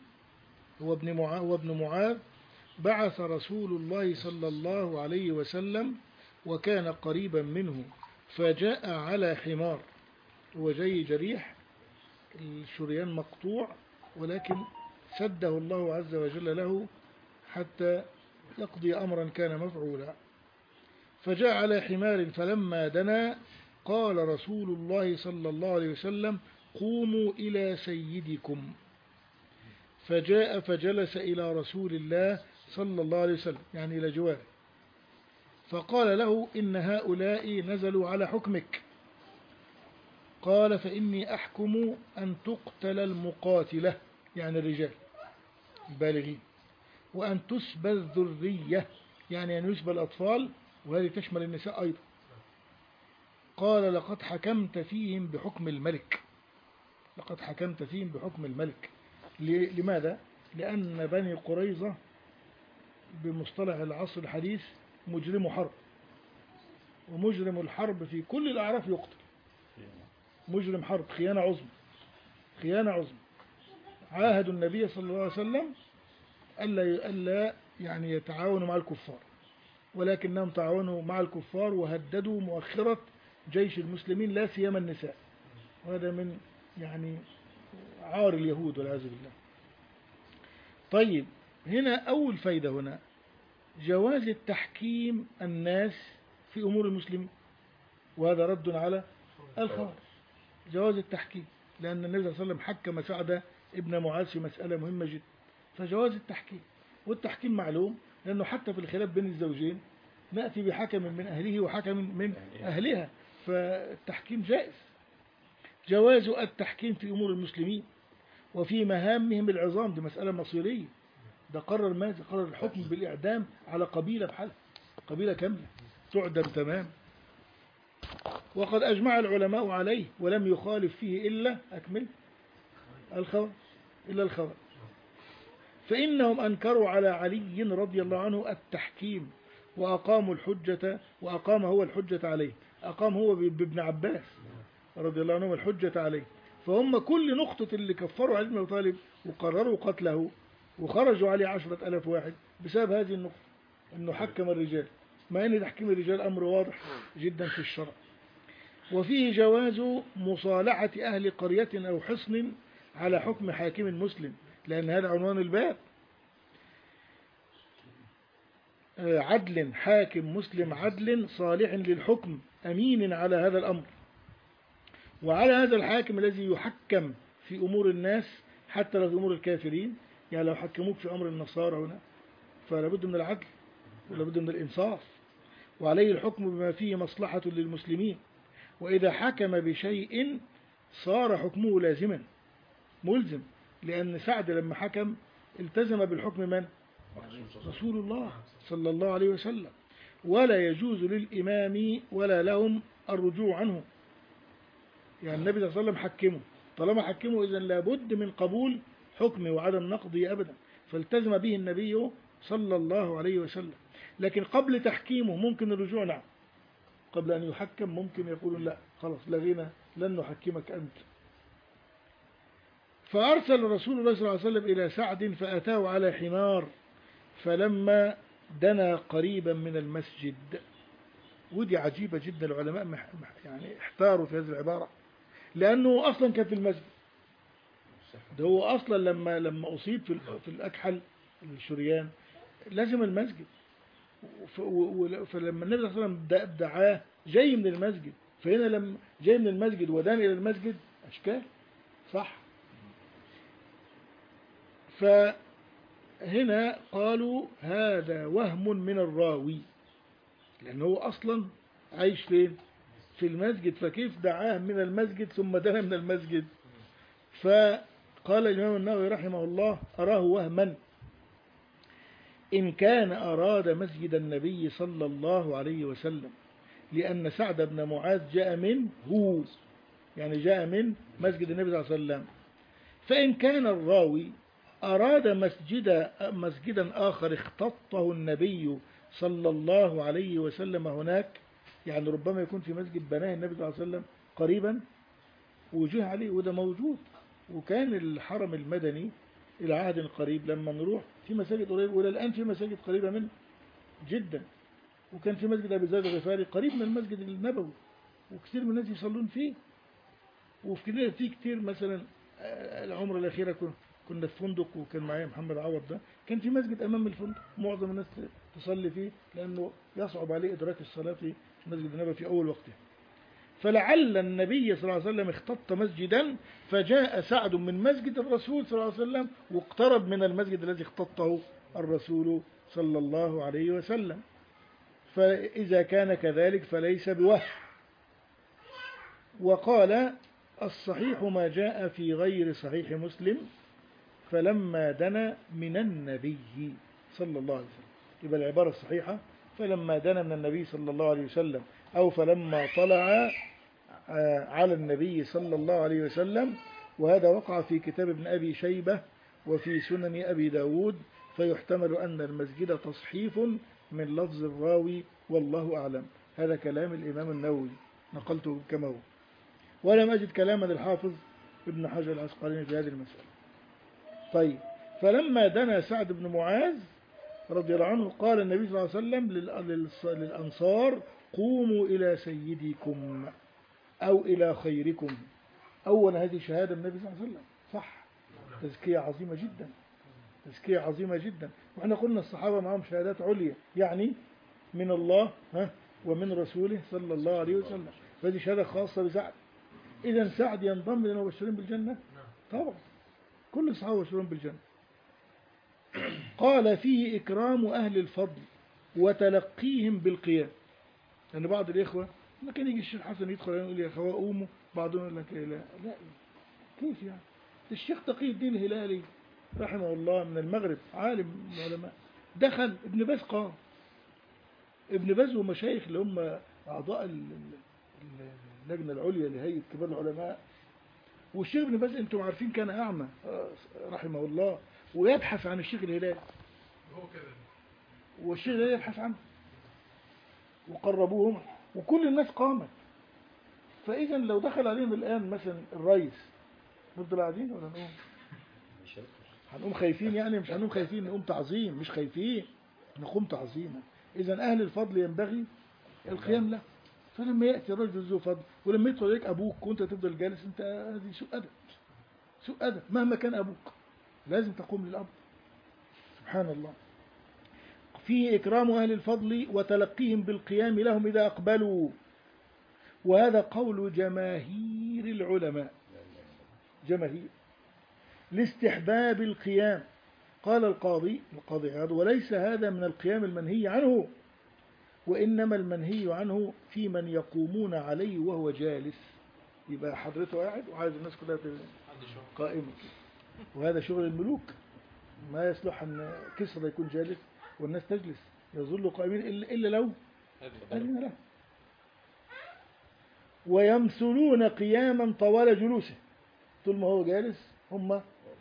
وابن معاذ بعث رسول الله صلى الله عليه وسلم وكان قريبا منه، فجاء على حمار، هو جاي جريح الشريان مقطوع، ولكن سده الله عز وجل له حتى يقضي أمرا كان مفعولا. فجاء على حمار فلما دنا قال رسول الله صلى الله عليه وسلم قوموا إلى سيدكم، فجاء فجلس إلى رسول الله صلى الله عليه وسلم يعني إلى جواره، فقال له إن هؤلاء نزلوا على حكمك. قال فإني أحكم أن تقتل المقاتلة يعني الرجال البالغين، وأن تسبى الذرية يعني أن يسبى الأطفال، وهذه تشمل النساء أيضا. قال لقد حكمت فيهم بحكم الملك، لقد حكمت فيهم بحكم الملك. لماذا؟ لأن بني قريظة بمصطلح العصر الحديث مجرم حرب، ومجرم الحرب في كل الأعراف يقتل، مجرم حرب، خيانة عظمى، خيانة عظمى. عاهدوا النبي صلى الله عليه وسلم ألا يعني يتعاونوا مع الكفار، ولكنهم تعاونوا مع الكفار وهددوا مؤخرة جيش المسلمين لا سيما النساء، وهذا من يعني عار اليهود والعياذ بالله. طيب هنا أول فايدة هنا جواز التحكيم الناس في أمور المسلمين، وهذا رد على الخوارج. جواز التحكيم لأن النبي صلى الله عليه وسلم حكم سعد ابن معاذ في مسألة مهمة جدا، فجواز التحكيم. والتحكيم معلوم لأنه حتى في الخلاف بين الزوجين نأتي بحكم من أهله وحكم من أهلها، فالتحكيم جائز. جواز التحكيم في أمور المسلمين وفي مهامهم العظام، دي مسألة مصيرية، ده قرر ماذا؟ قرر الحكم بالإعدام على قبيلة بحالها، قبيلة كاملة تعدم تمام. وقد أجمع العلماء عليه ولم يخالف فيه إلا أكمل الخوارج، إلا الخوارج. فإنهم أنكروا على علي رضي الله عنه التحكيم وأقاموا هو الحجة عليه، أقام هو بابن عباس رضي الله عنه الحجة عليه. فهم كل نقطة اللي كفروا علي بن أبي طالب وقرروا قتله وخرجوا عليه 10,000 واحد بسبب هذه النقطة، أنه حكم الرجال، مع أن تحكيم الرجال أمر واضح جدا في الشرع. وفيه جواز مصالحة أهل قرية أو حصن على حكم حاكم مسلم، لأن هذا عنوان الباب. عدل، حاكم مسلم عدل صالح للحكم أمين على هذا الأمر، وعلى هذا الحاكم الذي يحكم في أمور الناس حتى لو في أمور الكافرين. يعني لو حكموك في أمر النصارى هنا فلا بد من العدل ولا بد من الإنصاف، وعليه الحكم بما فيه مصلحة للمسلمين. وإذا حكم بشيء صار حكمه لازما ملزم، لأن سعد لما حكم التزم بالحكم من؟ رسول الله صلى الله عليه وسلم، ولا يجوز للإمام ولا لهم الرجوع عنه. يعني النبي صلى الله عليه وسلم حكمه، طالما حكمه إذن لابد من قبول حكمه وعدم نقضه أبدا، فالتزم به النبي صلى الله عليه وسلم. لكن قبل تحكيمه ممكن الرجوع، نعم، قبل أن يحكم ممكن يقولون لا خلاص لغينا لن نحكمك أنت. فأرسل رسول الله صلى الله عليه وسلم إلى سعد فأتاه على حمار، فلما دنا قريبا من المسجد. ودي عجيبة جدا، العلماء يعني احتاروا في هذه العبارة، لأنه أصلا كان في المسجد. ده هو أصلا لما أصيب في الأكحل الشريان لازم المسجد، فلما النبي صلى الله عليه وسلم دعاه جاي من المسجد، فهنا لما جاي من المسجد ودان إلى المسجد أشكال صح. فهنا قالوا هذا وهم من الراوي، لأنه هو أصلا عايش فين؟ في المسجد، فكيف دعاه من المسجد ثم دنا من المسجد؟ فقال الإمام النووي رحمه الله أراه وهما إن كان أراد مسجد النبي صلى الله عليه وسلم، لأن سعد بن معاذ جاء منه، يعني جاء من مسجد النبي صلى الله عليه وسلم. فإن كان الراوي أراد مسجدا آخر اختطه النبي صلى الله عليه وسلم هناك، يعني ربما يكون في مسجد بناه النبي صلى الله عليه وسلم قريبا وجه عليه، وده موجود. وكان الحرم المدني إلى عهد قريب لما نروح في مساجد قريبة، وإلى الآن في مساجد قريبة منه جدا. وكان في مسجد أبي ذر الغفاري قريب من المسجد النبوي وكثير من الناس يصلون فيه. وفي كثير مثلا العمرة الأخيرة كنا في فندق، وكان معايا محمد عوض، ده كان في مسجد أمام الفندق معظم الناس تصلي فيه لأنه يصعب عليه إدراك الصلاة في مسجد النبوي في أول وقته. فلعل النبي صلى الله عليه وسلم اختط مسجدا، فجاء سعد من مسجد الرسول صلى الله عليه وسلم واقترب من المسجد الذي اختطه الرسول صلى الله عليه وسلم. فإذا كان كذلك فليس بوهم. وقال الصحيح ما جاء في غير صحيح مسلم فلما دنا من النبي صلى الله عليه وسلم. يبقى العبارة الصحيحة فلما دنا من النبي صلى الله عليه وسلم، أو فلما طلع على النبي صلى الله عليه وسلم. وهذا وقع في كتاب ابن أبي شيبة وفي سنن أبي داود، فيحتمل أن المسجد تصحيف من لفظ الراوي والله أعلم. هذا كلام الإمام النووي نقلته كما هو، ولم أجد كلاما للحافظ ابن حجر العسقلاني في هذه المسألة. طيب، فلما دنا سعد بن معاذ رضي الله عنه قال النبي صلى الله عليه وسلم للأنصار قوموا إلى سيدكم أو إلى خيركم. أول هذه شهادة النبي صلى الله عليه وسلم، صح، تزكية عظيمة جدا، تزكية عظيمة جدا. وإحنا قلنا الصحابة معهم شهادات عليا، يعني من الله ومن رسوله صلى الله عليه وسلم، فهذه شهادة خاصة بسعد. إذا سعد ينضم للمبشرين بالجنة طبعا، كل الصحابة مبشرون بالجنة. قال فيه إكرام أهل الفضل وتلقيهم بالقيام. لأن يعني بعض الإخوة لكن يجي الشيخ حسن يدخل يقول يا أخوة قوموا، بعضهم يقول لك لا كيف يعني؟ الشيخ تقي الدين الهلالي رحمه الله من المغرب، عالم من العلماء، دخل ابن باز قام، ابن باز ومشايخ اللي هم أعضاء اللجنة العليا لهيئة كبار العلماء، والشيخ ابن باز انتم عارفين كان أعمى رحمه الله، ويبحث عن الشيخ الهلالي، هو كده. والشيخ الهلالي يبحث عنه، وقربوهم وكل الناس قامت. فإذا لو دخل عليهم الآن مثلا الرئيس، نفضل قاعدين ولا نقوم؟ مش هيقدر. هنقوم خايفين يعني؟ مش هنقوم خايفين، نقوم تعظيم، مش خايفين، نقوم تعظيما. إذا أهل الفضل ينبغي القيام له. فلما يأتي رجل ذو فضل ولما يدخل عليك أبوك وأنت تفضل جالس، أنت هذه سوء أدب، سوء أدب مهما كان أبوك، لازم تقوم للأب. سبحان الله. فيه إكرام أهل الفضل وتلقيهم بالقيام لهم إذا أقبلوا، وهذا قول جماهير العلماء، جماهير لاستحباب القيام. قال القاضي عياض: وليس هذا من القيام المنهي عنه، وإنما المنهي عنه في من يقومون عليه وهو جالس. يبقى حضرته قاعد وعايز الناس كلها قائمة، وهذا شغل الملوك. ما يصلح أن كسرى يكون جالس والناس تجلس، يظل قائمين إلا لو أذن له. ويمثلون قياما طوال جلوسه، طول ما هو جالس هم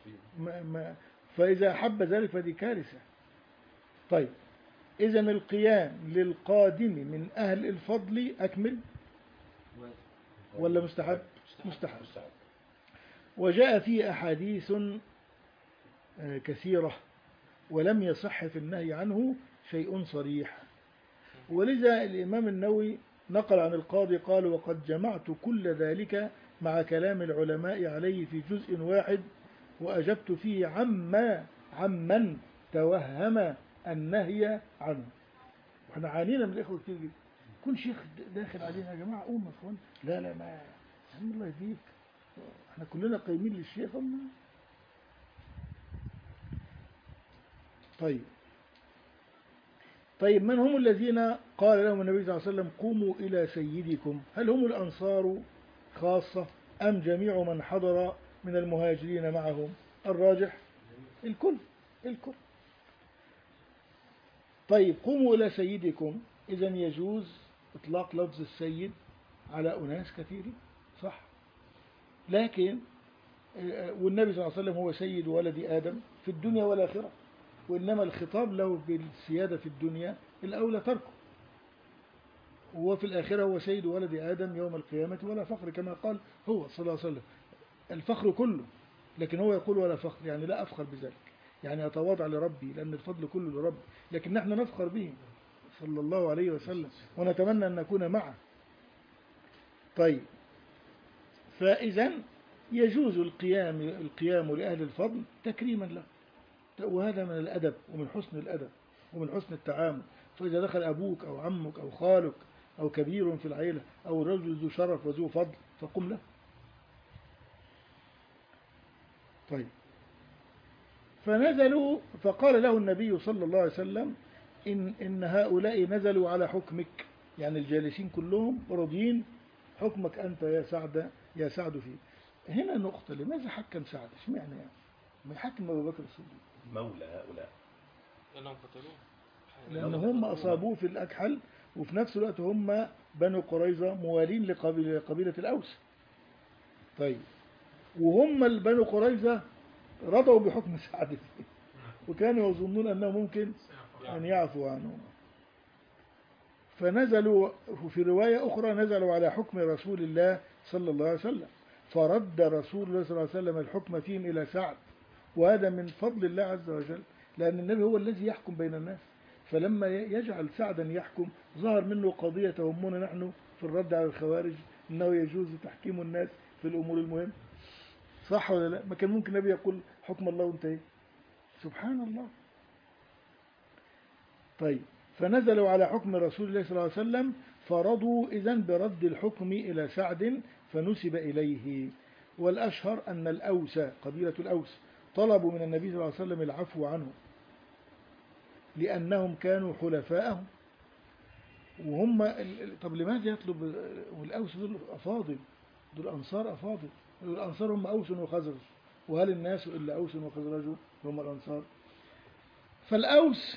فإذا حب ذلك فدي كارثة. طيب، إذا القيام للقادم من أهل الفضل أكمل ولا مستحب؟ مستحب. وجاء فيه أحاديث كثيرة ولم يصح في النهي عنه شيء صريح، ولذا الإمام النووي نقل عن القاضي قال: وقد جمعت كل ذلك مع كلام العلماء عليه في جزء واحد، وأجبت فيه عمن توهم النهي عنه. احنا عانينا من الإخوة كتير جدا، كل شيخ داخل علينا: يا جماعة قوم يا اخوان، لا ما عم الله يهديك، احنا كلنا قايمين للشيخ. الله. طيب من هم الذين قال لهم النبي صلى الله عليه وسلم: قوموا إلى سيدكم؟ هل هم الأنصار خاصة أم جميع من حضر من المهاجرين معهم؟ الراجح الكل. طيب، قوموا إلى سيدكم، إذا يجوز إطلاق لفظ السيد على أناس كثيرين، صح؟ لكن والنبي صلى الله عليه وسلم هو سيد ولد آدم في الدنيا والآخرة، وإنما الخطاب له بالسيادة في الدنيا الأولى تركه، وفي الآخرة هو سيد ولد آدم يوم القيامة ولا فخر، كما قال هو صلى الله عليه وسلم: الفخر كله، لكن هو يقول ولا فخر، يعني لا أفخر بذلك، يعني أتواضع لربي، لأن الفضل كله لربي، لكن نحن نفخر به صلى الله عليه وسلم ونتمنى أن نكون معه. طيب، فإذا يجوز القيام لأهل الفضل تكريما له، وهذا من الأدب ومن حسن الأدب ومن حسن التعامل. فإذا دخل أبوك أو عمك أو خالك أو كبير في العيلة أو رجل ذو شرف وذو فضل فقم له. طيب، فنزلوا فقال له النبي صلى الله عليه وسلم: إن هؤلاء نزلوا على حكمك، يعني الجالسين كلهم راضين حكمك أنت يا سعد فيه. هنا نقطة: لماذا حكم سعد؟ اشمعنى يعني ما يحكم أبو بكر الصديق؟ مولى هؤلاء، لأنهم قتلوه، لأن هم أصابوه في الأكحل، وفي نفس الوقت هم بنو قريظة موالين لقبيلة الأوس. طيب، وهم بنو قريظة رضوا بحكم سعد فيه، وكانوا يظنون أنه ممكن أن يعفوا عنهم، فنزلوا في رواية أخرى نزلوا على حكم رسول الله صلى الله عليه وسلم، فرد رسول الله صلى الله عليه وسلم الحكم فيهم إلى سعد، وهذا من فضل الله عز وجل، لأن النبي هو الذي يحكم بين الناس، فلما يجعل سعدا يحكم ظهر منه قضية تهمنا نحن في الرد على الخوارج، أنه يجوز تحكيم الناس في الأمور المهمة، صح ولا لا؟ ما كان ممكن النبي يقول حكم الله وانتهي؟ سبحان الله. طيب، فنزلوا على حكم رسول الله صلى الله عليه وسلم، فرضوا إذن برد الحكم إلى سعد فنسب إليه. والأشهر أن الأوس، قبيلة الأوس، طلبوا من النبي صلى الله عليه وسلم العفو عنه لأنهم كانوا حلفاءهم، وهم طب لماذا يطلب؟ والأوس دول أفاضل، دول أنصار أفاضل، الأنصار هم أوس وخزرج، وهل الناس إلا أوس وخزرج هم الأنصار؟ فالأوس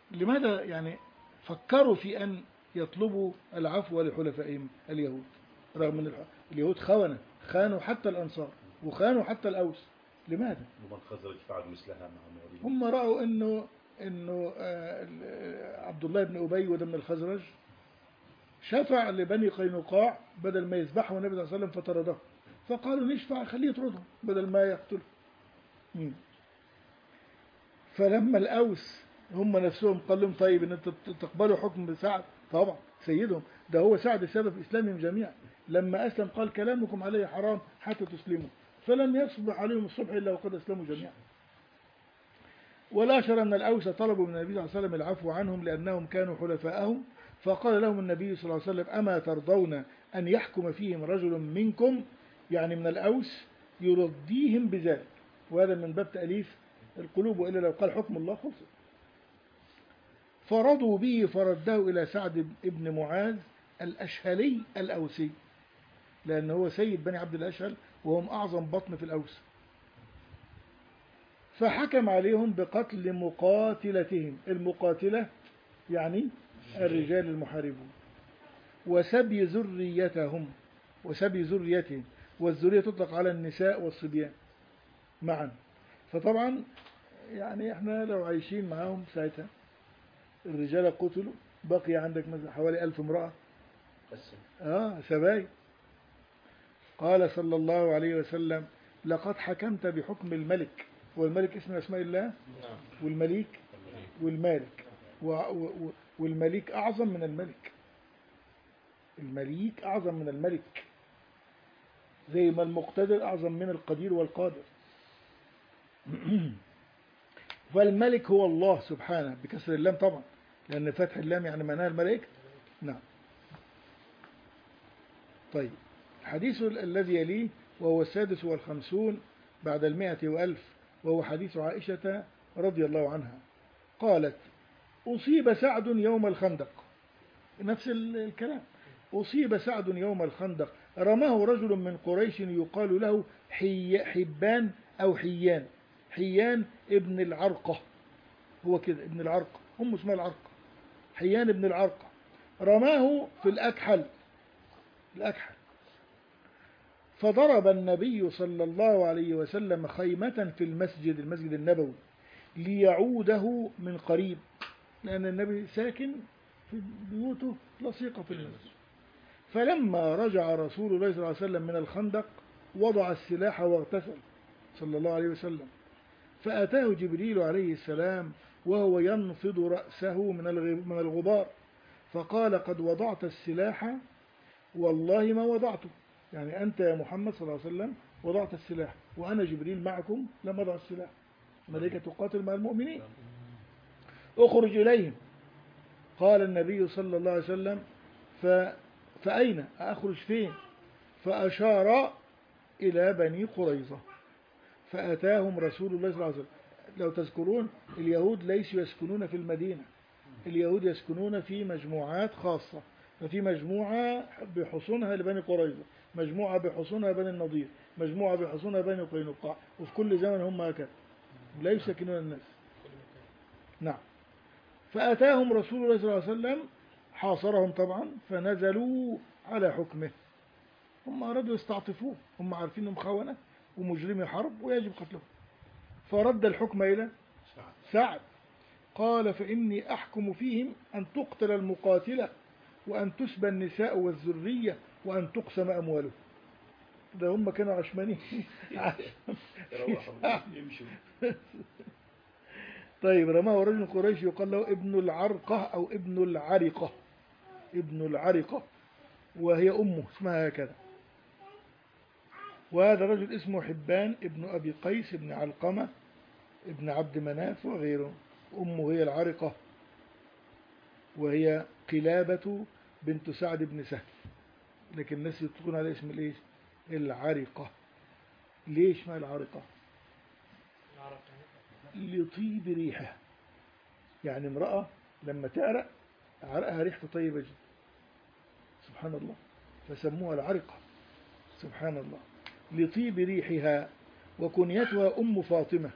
لماذا يعني فكروا في أن يطلبوا العفو لحلفائهم اليهود؟ رغم أن اليهود خانوا حتى الأنصار وخانوا حتى الأوس. لماذا؟ ومن خزرج فعلوا مثلها مع مواليهم. هم رأوا إنه عبد الله بن أبي وده من الخزرج شفع لبني قينقاع بدل ما يذبحوا النبي صلى الله عليه وسلم فطرده، فقالوا نشفع خليه يطردهم بدل ما يقتله. فلما الأوس هم نفسهم قال لهم طيب ان انتوا تقبلوا حكم سعد، طبعا سيدهم ده هو سعد سبب اسلامهم جميعا، لما اسلم قال كلامكم عليه حرام حتى تسلموا، فلم يصبح عليهم الصبح الا وقد اسلموا جميعا. والاشهر ان الاوس طلبوا من النبي صلى الله عليه وسلم العفو عنهم لانهم كانوا حلفاءهم، فقال لهم النبي صلى الله عليه وسلم اما ترضون ان يحكم فيهم رجل منكم، يعني من الاوس، يرضيهم بذلك. وهذا من باب تأليف القلوب، وإلا لو قال حكم الله خلص. فرضوا به فرده إلى سعد بن معاذ الأشهلي الأوسي، لأنه هو سيد بني عبد الأشهل وهم أعظم بطن في الأوس. فحكم عليهم بقتل مقاتلتهم، المقاتلة يعني الرجال المحاربون، وسبي ذريتهم والذرية تطلق على النساء والصبيان معا. فطبعا يعني احنا لو عايشين معاهم ساعتها الرجال قتلوا، بقي عندك مثلا حوالي 1000 امرأة بس سباي. قال صلى الله عليه وسلم لقد حكمت بحكم الملك، والملك اسم من اسماء الله، والمليك والمالك، والمليك أعظم من الملك، المليك أعظم من الملك، زي ما المقتدر أعظم من القدير والقادر. فالملك هو الله سبحانه بكسر اللام طبعا، لأن فتح اللام يعني معناها الملائكة. نعم. طيب الحديث الذي يليه وهو 56 بعد 100 و1000، وهو حديث عائشة رضي الله عنها قالت أصيب سعد يوم الخندق، نفس الكلام، أصيب سعد يوم الخندق رماه رجل من قريش يقال له حبان أو حيان ابن العرقة، هو كده ابن العرقة، أم اسمها العرقة، حيان ابن العرقة، رماه في الأكحل، فضرب النبي صلى الله عليه وسلم خيمة في المسجد النبوي ليعوده من قريب، لأن النبي ساكن في بيوته لصيقة في المسجد. فلما رجع رسول الله صلى الله عليه وسلم من الخندق وضع السلاح واغتسل صلى الله عليه وسلم، فأتاه جبريل عليه السلام وهو ينفض رأسه من الغبار، فقال قد وضعت السلاح والله ما وضعته، يعني أنت يا محمد صلى الله عليه وسلم وضعت السلاح، وأنا جبريل معكم لم أضع السلاح، ملائكة تقاتل مع المؤمنين، أخرج إليهم. قال النبي صلى الله عليه وسلم فأين أخرج فين؟ فأشار إلى بني قريظة، فأتاهم رسول الله صلى الله عليه وسلم. لو تذكرون اليهود ليسوا يسكنون في المدينة، اليهود يسكنون في مجموعات خاصة، ففي مجموعة بحصونها لبني قريظة، مجموعة بحصونها بني النضير، مجموعة بحصونها بني قينقاع، وفي كل زمن هم هكذا لا يسكنون الناس. نعم. فأتاهم رسول الله صلى الله عليه وسلم حاصرهم طبعا، فنزلوا على حكمه، هم أرادوا يستعطفوه، هم عارفين انهم خونة ومجرمي حرب ويجب قتلهم، فرد الحكم إلى سعد. قال فإني أحكم فيهم أن تقتل المقاتلة وأن تسبى النساء والذرية وأن تقسم أموالهم. ده هم كانوا عشمانين طيب رماه رجل قريش يقال له ابن العرقة أو ابن العرقة وهي أمه اسمها هكذا. وهذا رجل اسمه حبان ابن أبي قيس ابن علقمة ابن عبد مناف وغيره، أمه هي العرقة، وهي قلابة بنت سعد بن سهل، لكن الناس يطلقون على اسم الايش؟ العرقة. ليش ما العرقة؟ لطيب ريحها، يعني امرأة لما تعرق عرقها ريحته طيبة جدا، سبحان الله، فسموها العرقة، سبحان الله، لطيب ريحها، وكنيتها أم فاطمة.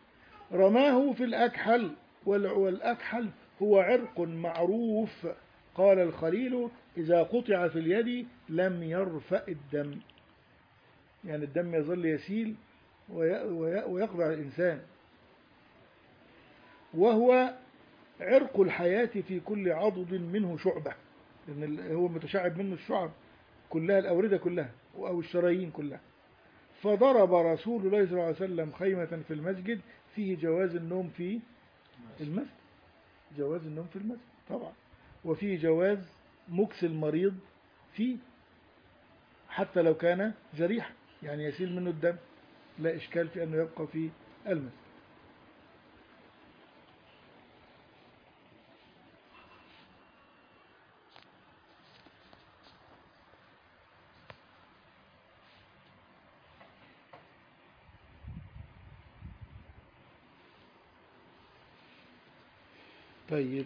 رماه في الأكحل، والأكحل هو عرق معروف قال الخليل إذا قطع في اليد لم يرفأ الدم، يعني الدم يظل يسيل ويقضع الإنسان، وهو عرق الحياة في كل عضد منه شعبة، لأن هو متشعب منه الشعب كلها، الأوردة كلها أو الشرايين كلها. فضرب رسول الله صلى الله عليه وسلم خيمة في المسجد فيه جواز النوم في المسجد، جواز النوم في المسجد طبعا، وفيه جواز مكس المريض فيه حتى لو كان جريحا، يعني يسيل منه الدم، لا إشكال في أنه يبقى في المسجد. طيب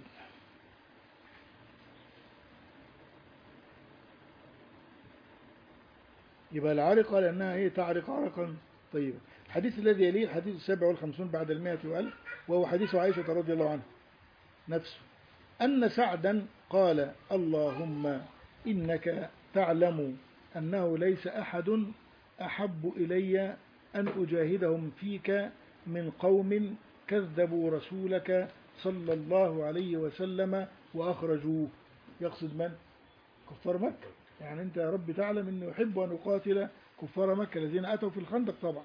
يبقى العارقة لأنها هي تعرق عرقا طيبا. الحديث الذي يليه الحديث 57 بعد 100 وألف، وهو حديث عائشة رضي الله عنها نفسه، أن سعدا قال اللهم إنك تعلم أنه ليس أحد أحب إلي أن أجاهدهم فيك من قوم كذبوا رسولك صلى الله عليه وسلم وأخرجوه. يقصد من؟ كفار مكة. يعني أنت يا رب تعلم أنه يحب أن أقاتل كفار مكة الذين أتوا في الخندق طبعا.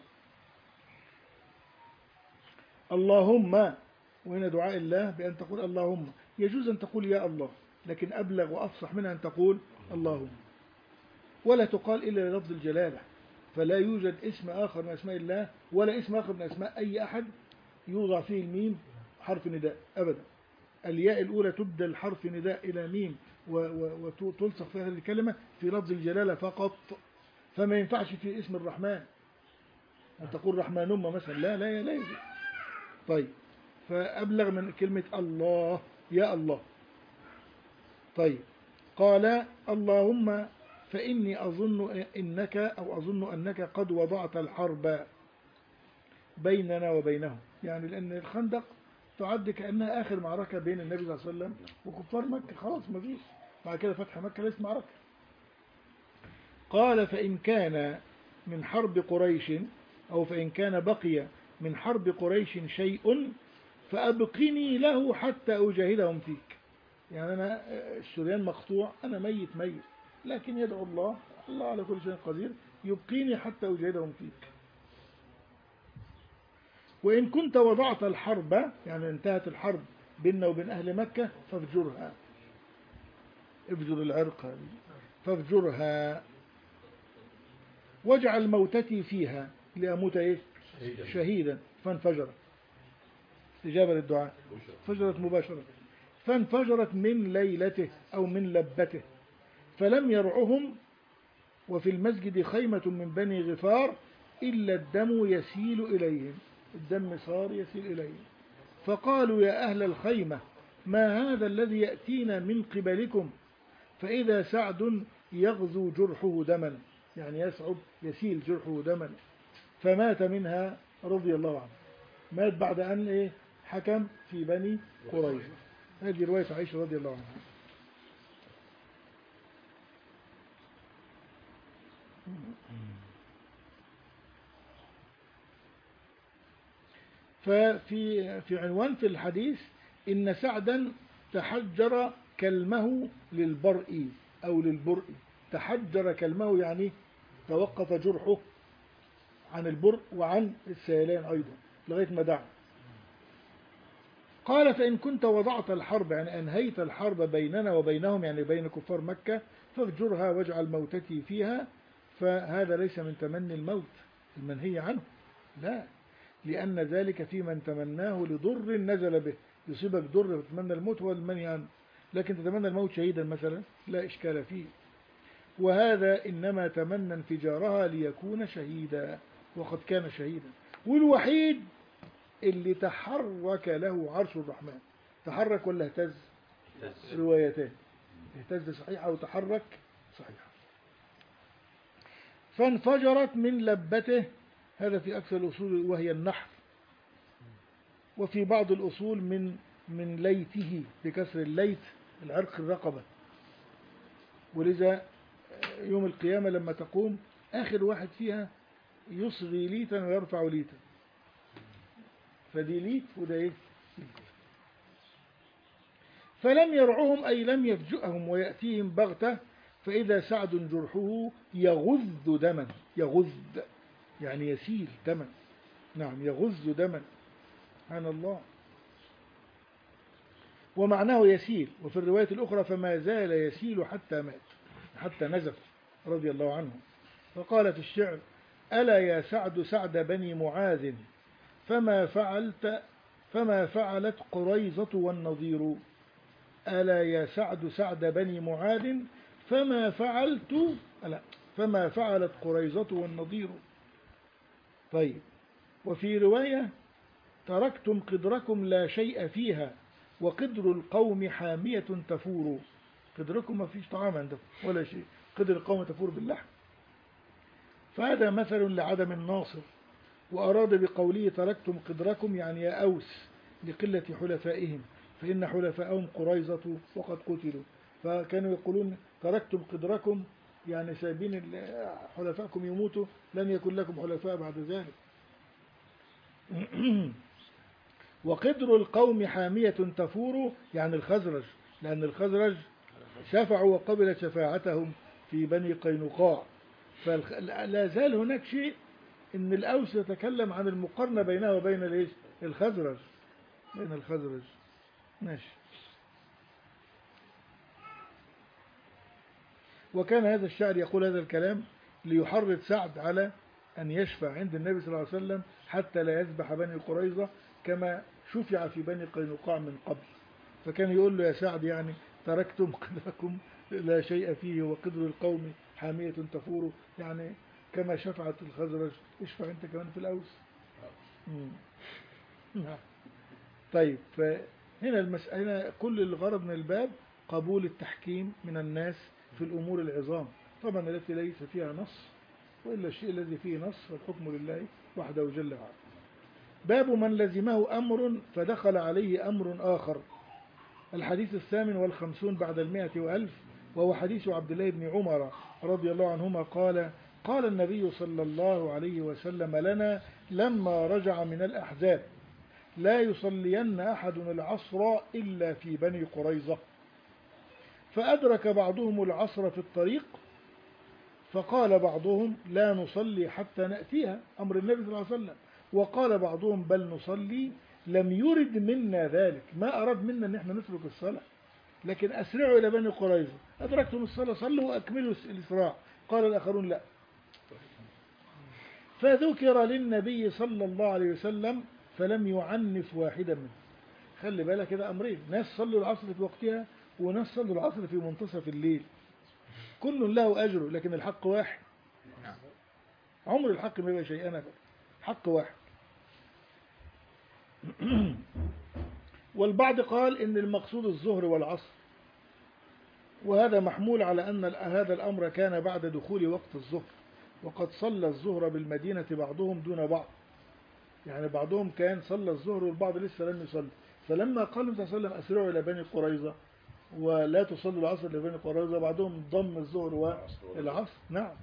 اللهم، وهنا دعاء الله بأن تقول اللهم، يجوز أن تقول يا الله، لكن أبلغ وأفصح منها أن تقول اللهم، ولا تقال إلا للفظ الجلالة، فلا يوجد اسم آخر من أسماء الله ولا اسم آخر من أسماء أي أحد يوضع فيه الميم حرف نداء أبدا. الياء الأولى تبدل حرف نداء إلى ميم وتلصق في هذه الكلمة في لفظ الجلالة فقط، فما ينفعش في اسم الرحمن أن تقول رحمن مثلا، لا يوجد. طيب فأبلغ من كلمة الله يا الله. طيب قال اللهم فإني أظن أنك قد وضعت الحرب بيننا وبينهم، يعني لأن الخندق تعد كأنها آخر معركة بين النبي صلى الله عليه وسلم وكفار مكة، خلاص ما فيش بعد كده فتح مكة ليس معركة. قال فإن كان من حرب قريش أو فإن كان بقي من حرب قريش شيء فأبقني له حتى أجاهدهم فيك، يعني أنا الشريان مقطوع، أنا ميت لكن يدعو الله على كل شيء قدير، يبقيني حتى أجاهدهم فيك. وإن كنت وضعت الحرب، يعني انتهت الحرب بيننا وبين أهل مكة، فافجرها، افجر العرق هذه، فافجرها واجعل موتتي فيها لأموت إيه؟ شهيدا. فانفجرت، استجابة للدعاء، فجرت مباشرة، فانفجرت من ليلته أو من لبته، فلم يرعهم، وفي المسجد خيمة من بني غفار إلا الدم يسيل إليهم، الدم صار يسيل إليهم. فقالوا يا أهل الخيمة ما هذا الذي يأتينا من قبلكم؟ فإذا سعد يغزو جرحه دما، يعني يسعد يسيل جرحه دما، فمات منها رضي الله عنه، مات بعد أن حكم في بني قريظة. هذه رواية عائشة رضي الله عنها. ففي عنوان في الحديث إن سعدا تحجر كلمه للبرء أو للبرء، تحجر كلمه يعني توقف جرحه عن البرء وعن السيلان أيضا لغاية ما دعا. قال فإن كنت وضعت الحرب، يعني أنهيت الحرب بيننا وبينهم، يعني بين كفار مكة، فافجرها واجعل موتتي فيها. فهذا ليس من تمني الموت المنهي عنه، لا، لأن ذلك في من تمناه لضر نزل به، يصيبك ضر وتتمنى الموت هو المنهي عنه، لكن تتمنى الموت شهيدا مثلا لا إشكال فيه. وهذا إنما تمنى انفجارها ليكون شهيدا، وقد كان شهيدا. والوحيد اللي تحرك له عرش الرحمن، تحرك ولا اهتز؟ روايتان، اهتز صحيحة وتحرك صحيحة. فانفجرت من لبته، هذا في أكثر الأصول وهي النحر، وفي بعض الأصول من ليته بكسر الليت العرق الرقبة. ولذا يوم القيامة لما تقوم آخر واحد فيها يصغي ليتا ويرفع ليتا، فدي ليت وده إيه؟ فلم يرعهم أي لم يفجئهم ويأتيهم بغتة، فإذا سعد جرحه يغذ دما، يغذ يعني يسيل دما، نعم يغذ دما، سبحان الله. ومعناه يسيل، وفي الرواية الأخرى فما زال يسيل حتى مات، حتى نزف رضي الله عنه. فقال في الشعر: ألا يا سعد سعد بني معاذ فما فعلت قريظة والنظير. ألا يا سعد سعد بني معاذ فما فعلت قريظة والنظير. طيب، وفي رواية: تركتم قدركم لا شيء فيها وقدر القوم حامية تفور. قدركم ما فيش طعام عندكم ولا شيء، قدر القوم تفور باللحم. فهذا مثل لعدم الناصر. وأراد بقوله تركتم قدركم يعني يا أوس لقلة حلفائهم، فإن حلفائهم قريظة وقد قتلوا، فكانوا يقولون تركتم قدركم يعني سايبين حلفائكم يموتوا، لن يكن لكم حلفاء بعد ذلك. وقدر القوم حامية تفور يعني الخزرج، لأن الخزرج شفعوا وقبل شفاعتهم في بني قينقاع. فلا زال هناك شيء إن الأوس يتكلم عن المقارنة بينه وبين الخزرج، بين الخزرج. ماشي. وكان هذا الشاعر يقول هذا الكلام ليحرض سعد على أن يشفع عند النبي صلى الله عليه وسلم حتى لا يذبح بني قريظة كما شفع في بني قينقاع من قبل. فكان يقول له يا سعد يعني تركتم قدركم لا شيء فيه وقدر القوم حامية تفور، يعني كما شفعت الخزرج اشفع انت كمان في الأوس. طيب، فهنا المسألة كل الغرض من الباب قبول التحكيم من الناس في الأمور العظام، طبعا التي ليس فيها نص، وإلا الشيء الذي فيه نص فالحكم لله وحده جل وعلا. باب من لزمه أمر فدخل عليه أمر آخر. الحديث 58 بعد 100 وألف، وهو حديث عبد الله بن عمر رضي الله عنهما قال النبي صلى الله عليه وسلم لنا لما رجع من الأحزاب: لا يصلين أحد العصر إلا في بني قريظة. فأدرك بعضهم العصر في الطريق، فقال بعضهم: لا نصلي حتى نأتيها، أمر النبي صلى الله عليه وسلم. وقال بعضهم: بل نصلي، لم يرد منا ذلك، ما أراد منا أن احنا نترك الصلاة، لكن أسرعوا إلى بني قريظة، أدركتم الصلاة صلوا وأكملوا الإسراع. قال الآخرون: لا. فذكر للنبي صلى الله عليه وسلم فلم يعنف واحدا منهم. خلي بالك كده أمرين: ناس صلوا العصر في وقتها، وناس صلوا العصر في منتصف الليل، كل له أجره، لكن الحق واحد. عمر الحق ما يبقى شيئا، حق واحد. والبعض قال إن المقصود الظهر والعصر، وهذا محمول على أن هذا الأمر كان بعد دخول وقت الظهر، وقد صلى الظهر بالمدينة بعضهم دون بعض، يعني بعضهم كان صلى الظهر والبعض لسه لم يصلي. فلما قال النبي صلى الله عليه وسلم أسرعوا إلى بني قريظة ولا تصلوا العصر إلى بني قريظة، بعضهم ضم الظهر والعصر. نعم.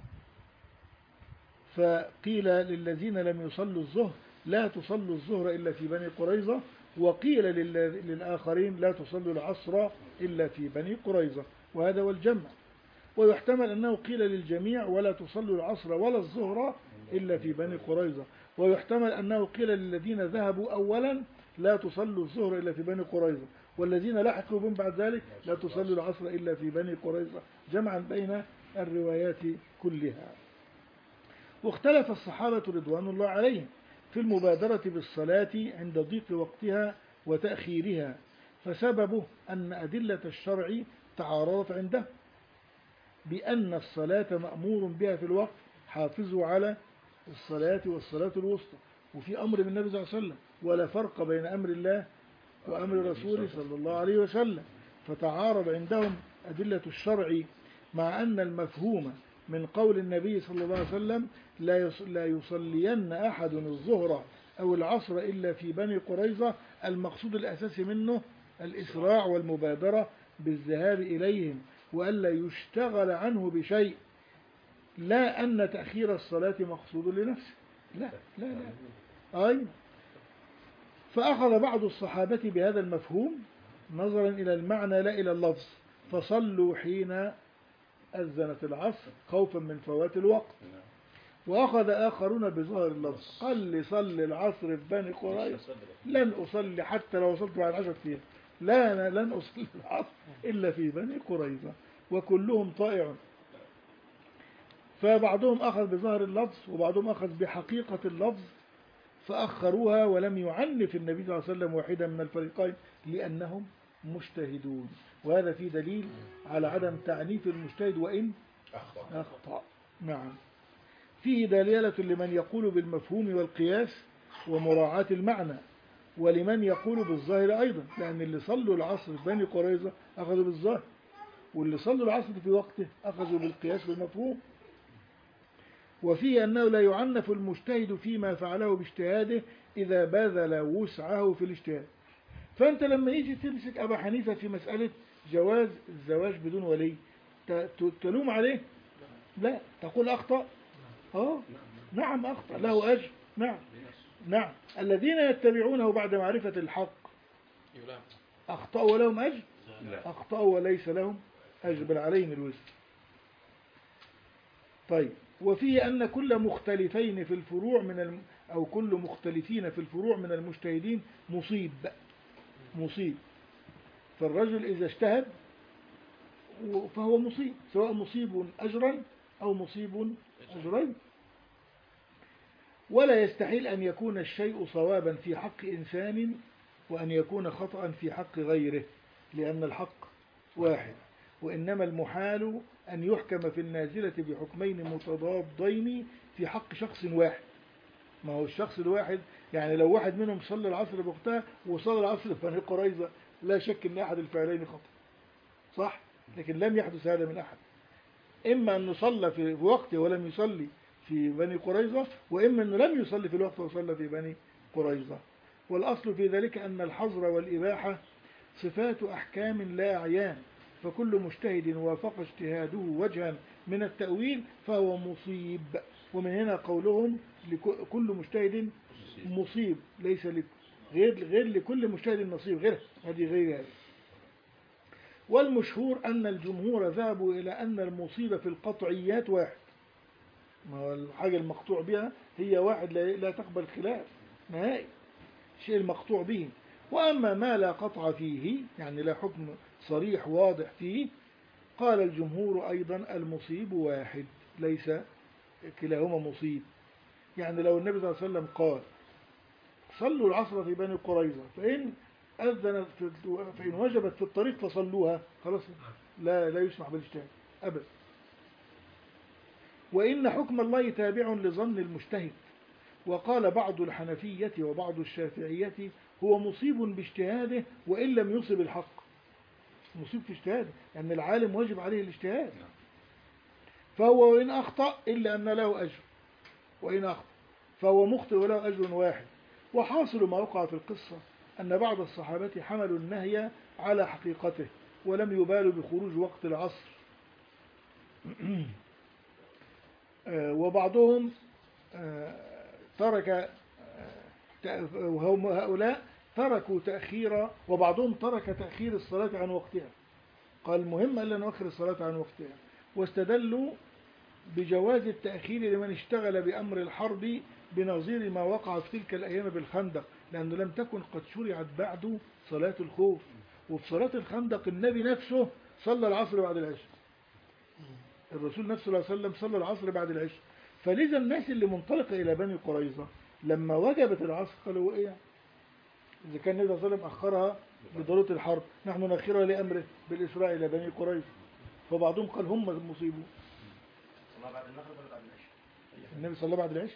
فقيل للذين لم يصلوا الظهر: لا تصلوا الظهر إلا في بني قريظة، وقيل للآخرين: لا تصلوا العصر إلا في بني قريظة، وهذا هو الجمع. ويحتمل أنه قيل للجميع: ولا تصلوا العصر ولا الظهر إلا في بني قريظة. ويحتمل أنه قيل للذين ذهبوا أولا: لا تصلوا الظهر إلا في بني قريظة، والذين لحقوا بهم بعد ذلك: لا تصلوا العصر إلا في بني قريظة، جمعا بين الروايات كلها. واختلف الصحابة رضوان الله عليهم في المبادرة بالصلاة عند ضيق وقتها وتأخيرها، فسببه أن أدلة الشرع تعارضت عنده بأن الصلاة مأمور بها في الوقت: حافظوا على الصلاة والصلاة الوسطى، وفي أمر من النبي صلى الله عليه وسلم، ولا فرق بين أمر الله وأمر رسوله صلى الله عليه وسلم. فتعارض عندهم أدلة الشرع مع أن المفهوم من قول النبي صلى الله عليه وسلم: لا يصلين أحد الظهر أو العصر إلا في بني قريظة، المقصود الأساسي منه الإسراع والمبادرة بالذهاب إليهم وألا يشتغل عنه بشيء، لا أن تأخير الصلاة مقصود لنفسه، لا لا لا. أي فأخذ بعض الصحابة بهذا المفهوم نظرا إلى المعنى لا إلى اللفظ، فصلوا حين أذنت العصر خوفا من فوات الوقت. وأخذ آخرون بظاهر اللفظ، قال لي صلي العصر في بني قريظة، لن أصلي حتى لو وصلت بعد 10 أيام، لا أنا لن أصلي العصر إلا في بني قريظة، وكلهم طائع. فبعضهم أخذ بظاهر اللفظ وبعضهم أخذ بحقيقة اللفظ، فأخروها ولم يعنف النبي صلى الله عليه وسلم واحدا من الفريقين لأنهم مجتهدون. وهذا فيه دليل على عدم تعنيف المجتهد وإن أخطأ. نعم. فيه دلالة لمن يقول بالمفهوم والقياس ومراعاة المعنى، ولمن يقول بالظاهر أيضا، لأن اللي صلوا العصر في بني قريظة أخذوا بالظاهر، واللي صلوا العصر في وقته أخذوا بالقياس والمفهوم. وفيه أنه لا يعنف المجتهد فيما فعله باجتهاده إذا بذل وسعه في الاجتهاد. فأنت لما يجي تمسك أبا حنيفة في مسألة جواز الزواج بدون ولي تلوم عليه؟ لا، تقول أخطأ. نعم أخطأ، له أجر. نعم نعم. الذين يتبعونه بعد معرفة الحق أخطأوا ولهم أجر؟ أخطأوا وليس لهم أجر، بل عليهم الوزر. طيب. وفيه أن كل مختلفين في الفروع أو كل مختلفين في الفروع من المجتهدين مصيب. فالرجل إذا اجتهد فهو مصيب، سواء مصيب أجرا أو مصيب أجرين. ولا يستحيل أن يكون الشيء صوابا في حق إنسان وأن يكون خطأ في حق غيره، لأن الحق واحد. وإنما المحال أن يحكم في النازلة بحكمين متضادين في حق شخص واحد. ما هو الشخص الواحد يعني لو واحد منهم صلى العصر بوقتها وصلى العصر في بني قريظة، لا شك أن أحد الفعلين خطأ، صح؟ لكن لم يحدث هذا من أحد. إما أنه صلى في وقته ولم يصلي في بني قريظة، وإما أنه لم يصلي في الوقت وصلى في بني قريظة. والأصل في ذلك أن الحظر والإباحة صفات أحكام لا أعيان، فكل مجتهد وافق اجتهاده وجها من التأويل فهو مصيب. ومن هنا قولهم كل مجتهد مصيب، ليس غير لكل مجتهد نصيب، غير هذه. والمشهور أن الجمهور ذهبوا إلى أن المصيب في القطعيات واحد. ما هو الحاجة المقطوع بها هي واحد، لا تقبل خلاف نهائي، الشيء المقطوع به. وأما ما لا قطع فيه، يعني لا حكم صريح واضح فيه، قال الجمهور أيضا المصيب واحد، ليس كلاهما مصيب. يعني لو النبي صلى الله عليه وسلم قال صلوا العصر في بني قريظة، فإن وجبت في الطريق فصلوها، خلاص لا يسمح بالاجتهاد أبدا. وإن حكم الله تابع لظن المجتهد. وقال بعض الحنفية وبعض الشافعية هو مصيب باجتهاده وإن لم يصب الحق. مصيب في اجتهاده، يعني العالم واجب عليه الاجتهاد، فهو وإن أخطأ إلا أن له أجر، وإن أخطأ فهو مخطئ وله أجر واحد. وحاصل ما وقع في القصة أن بعض الصحابة حملوا النهي على حقيقته ولم يبالوا بخروج وقت العصر، وبعضهم ترك، وهم هؤلاء تركوا تأخير، وبعضهم ترك تأخير الصلاة عن وقتها، قال المهم ألا نؤخر الصلاة عن وقتها. واستدلوا بجواز التأخير لمن اشتغل بأمر الحرب بنظير ما وقع في تلك الأيام بالخندق، لأنه لم تكن قد شرعت بعد صلاة الخوف. وفي صلاة الخندق النبي نفسه صلى العصر بعد العشاء، الرسول نفسه صلى الله عليه وسلم صلى العصر بعد العشاء. فلذا الناس اللي منطلقة إلى بني قريظة لما وجبت العصر قالوا إيه؟ إذا كان النبي صلى الله عليه وسلم أخرها لضرورة الحرب، نحن نأخرها لأمره بالإسراء إلى بني قريظة. فبعضهم قال هم المصيبون. صلى بعد المغرب ولا بعد العشاء؟ النبي صلى بعد العشاء،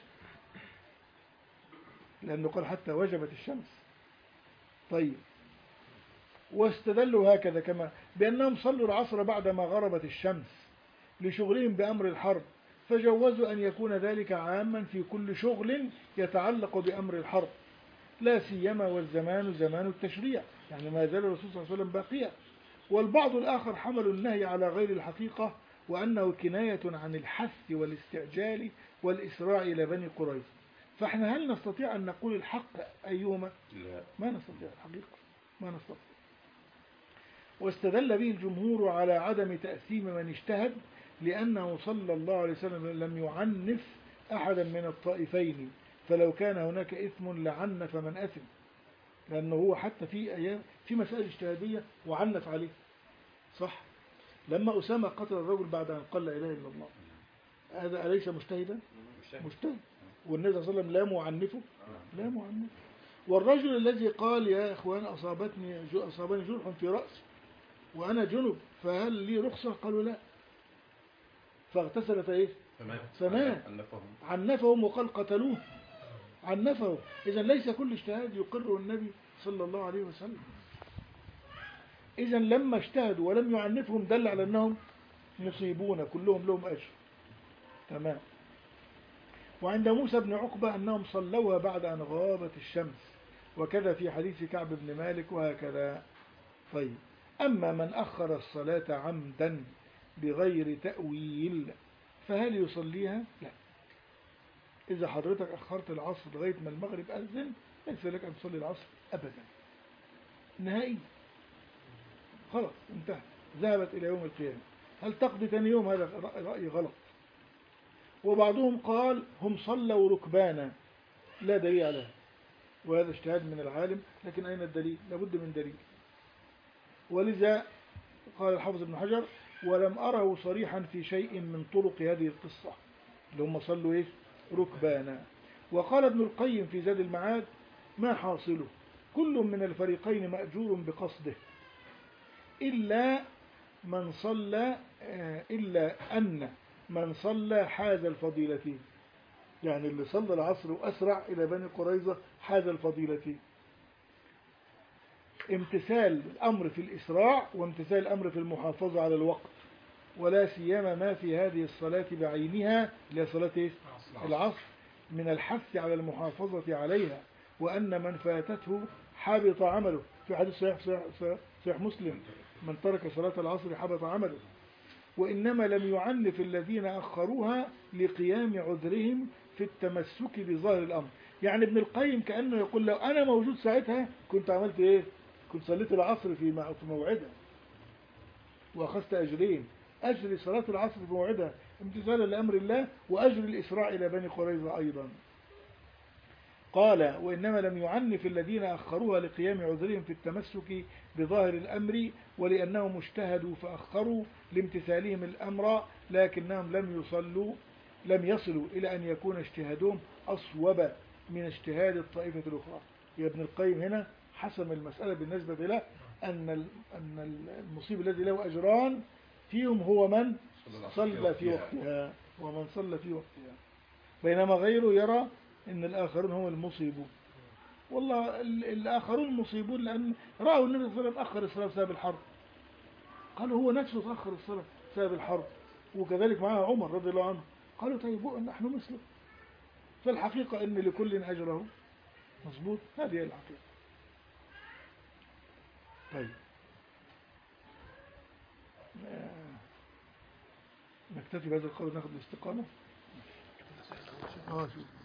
لأنه قال حتى وجبت الشمس. طيب. واستدلوا هكذا كما بأنهم صلوا العصر بعدما غربت الشمس لشغلهم بأمر الحرب، فجوزوا أن يكون ذلك عاما في كل شغل يتعلق بأمر الحرب، لا سيما والزمان زمان التشريع، يعني ما زال الرسول صلى الله عليه وسلم باقيا، والبعض الآخر حملوا النهي على غير الحقيقة وأنه كناية عن الحث والاستعجال والإسراع إلى بني قريظة. فإحنا هل نستطيع أن نقول الحق أيهما؟ لا. ما نستطيع الحقيقة، ما نستطيع. واستدل به الجمهور على عدم تأثيم من اجتهد لأنه صلى الله عليه وسلم لم يعنف أحدا من الطائفين، فلو كان هناك إثم لعنف من أثم، لأنه هو حتى في أيام في مسائل اجتهادية وعنف عليه. صح؟ لما أسامة قتل الرجل بعد أن قال لا إله إلا الله، هذا أليس مجتهدا؟ مجتهد. والنبي صلى الله عليه وسلم لا معنفه، لا معنفه. والرجل الذي قال يا إخوان أصابني جرح في رأسي وأنا جنب فهل لي رخصة؟ قالوا لا، فاغتسل فإيه؟ فمات. عنفهم وقال قتلوه، عنفه. إذا ليس كل اجتهاد يقره النبي صلى الله عليه وسلم. إذا لما اجتهدوا ولم يعنفهم دل على أنهم مصيبون، كلهم لهم أجر. تمام. وعند موسى بن عقبة أنهم صلوها بعد أن غابت الشمس، وكذا في حديث كعب بن مالك وهكذا. طيب، أما من أخر الصلاة عمدا بغير تأويل فهل يصليها؟ لا. إذا حضرتك أخرت العصر لغاية ما المغرب أذن ليس لك أن تصلي العصر أبدا نهائي، خلاص انتهى، ذهبت إلى يوم القيامة. هل تقضي ثاني يوم؟ هذا رأي غلط. وبعضهم قال هم صلوا ركبانا، لا دليل على هذا، وهذا اجتهاد من العالم، لكن أين الدليل؟ لابد من دليل. ولذا قال الحافظ ابن حجر ولم أره صريحا في شيء من طرق هذه القصة اللي هم صلوا إيه؟ ركبانا. وقال ابن القيم في زاد المعاد ما حاصله كل من الفريقين مأجور بقصده إلا أن من صلى حاز الفضيلتين، يعني اللي صلى العصر وأسرع إلى بني قريظة حاز الفضيلتين، امتثال الأمر في الإسراع وامتثال الأمر في المحافظة على الوقت، ولا سيما ما في هذه الصلاة بعينها اللي صلاة العصر من الحث على المحافظة عليها، وأن من فاتته حبط عمله. في حديث صحيح مسلم من ترك صلاة العصر حبط عمله. وإنما لم يعنف الذين أخروها لقيام عذرهم في التمسك بظاهر الأمر. يعني ابن القيم كأنه يقول لو أنا موجود ساعتها كنت عملت إيه؟ كنت صليت العصر في موعدها وأخذت أجرين، أجر صلاة العصر في موعدها امتثالا لأمر الله، وأجر الإسراع إلى بني قريظة أيضا. قال وإنما لم يعنف الذين أخروها لقيام عذرهم في التمسك بظاهر الأمر، ولأنهم اجتهدوا فأخروا لامتثالهم الأمر، لكنهم لم يصلوا إلى أن يكون اجتهادهم أصوب من اجتهاد الطائفة الأخرى. يا ابن القيم هنا حسم المسألة بالنسبة له أن المصيب الذي له أجران فيهم هو من صلى في وقتها ومن صلى في وقتها، بينما غيره يرى أن الآخرون هم المصيبون. والله الآخرون المصيبون لأن رأوا النبي صلى الله عليه وسلم أخر الصلاة بسبب الحرب، قالوا هو نفسه تأخر الصلاة بسبب الحرب، وكذلك معها عمر رضي الله عنه، قالوا طيب نحن مثله. فالحقيقة أن لكل أجره مظبوط، هذه هي الحقيقة. طيب نكتفي بهذا القول، ناخذ الاستقامة. شوف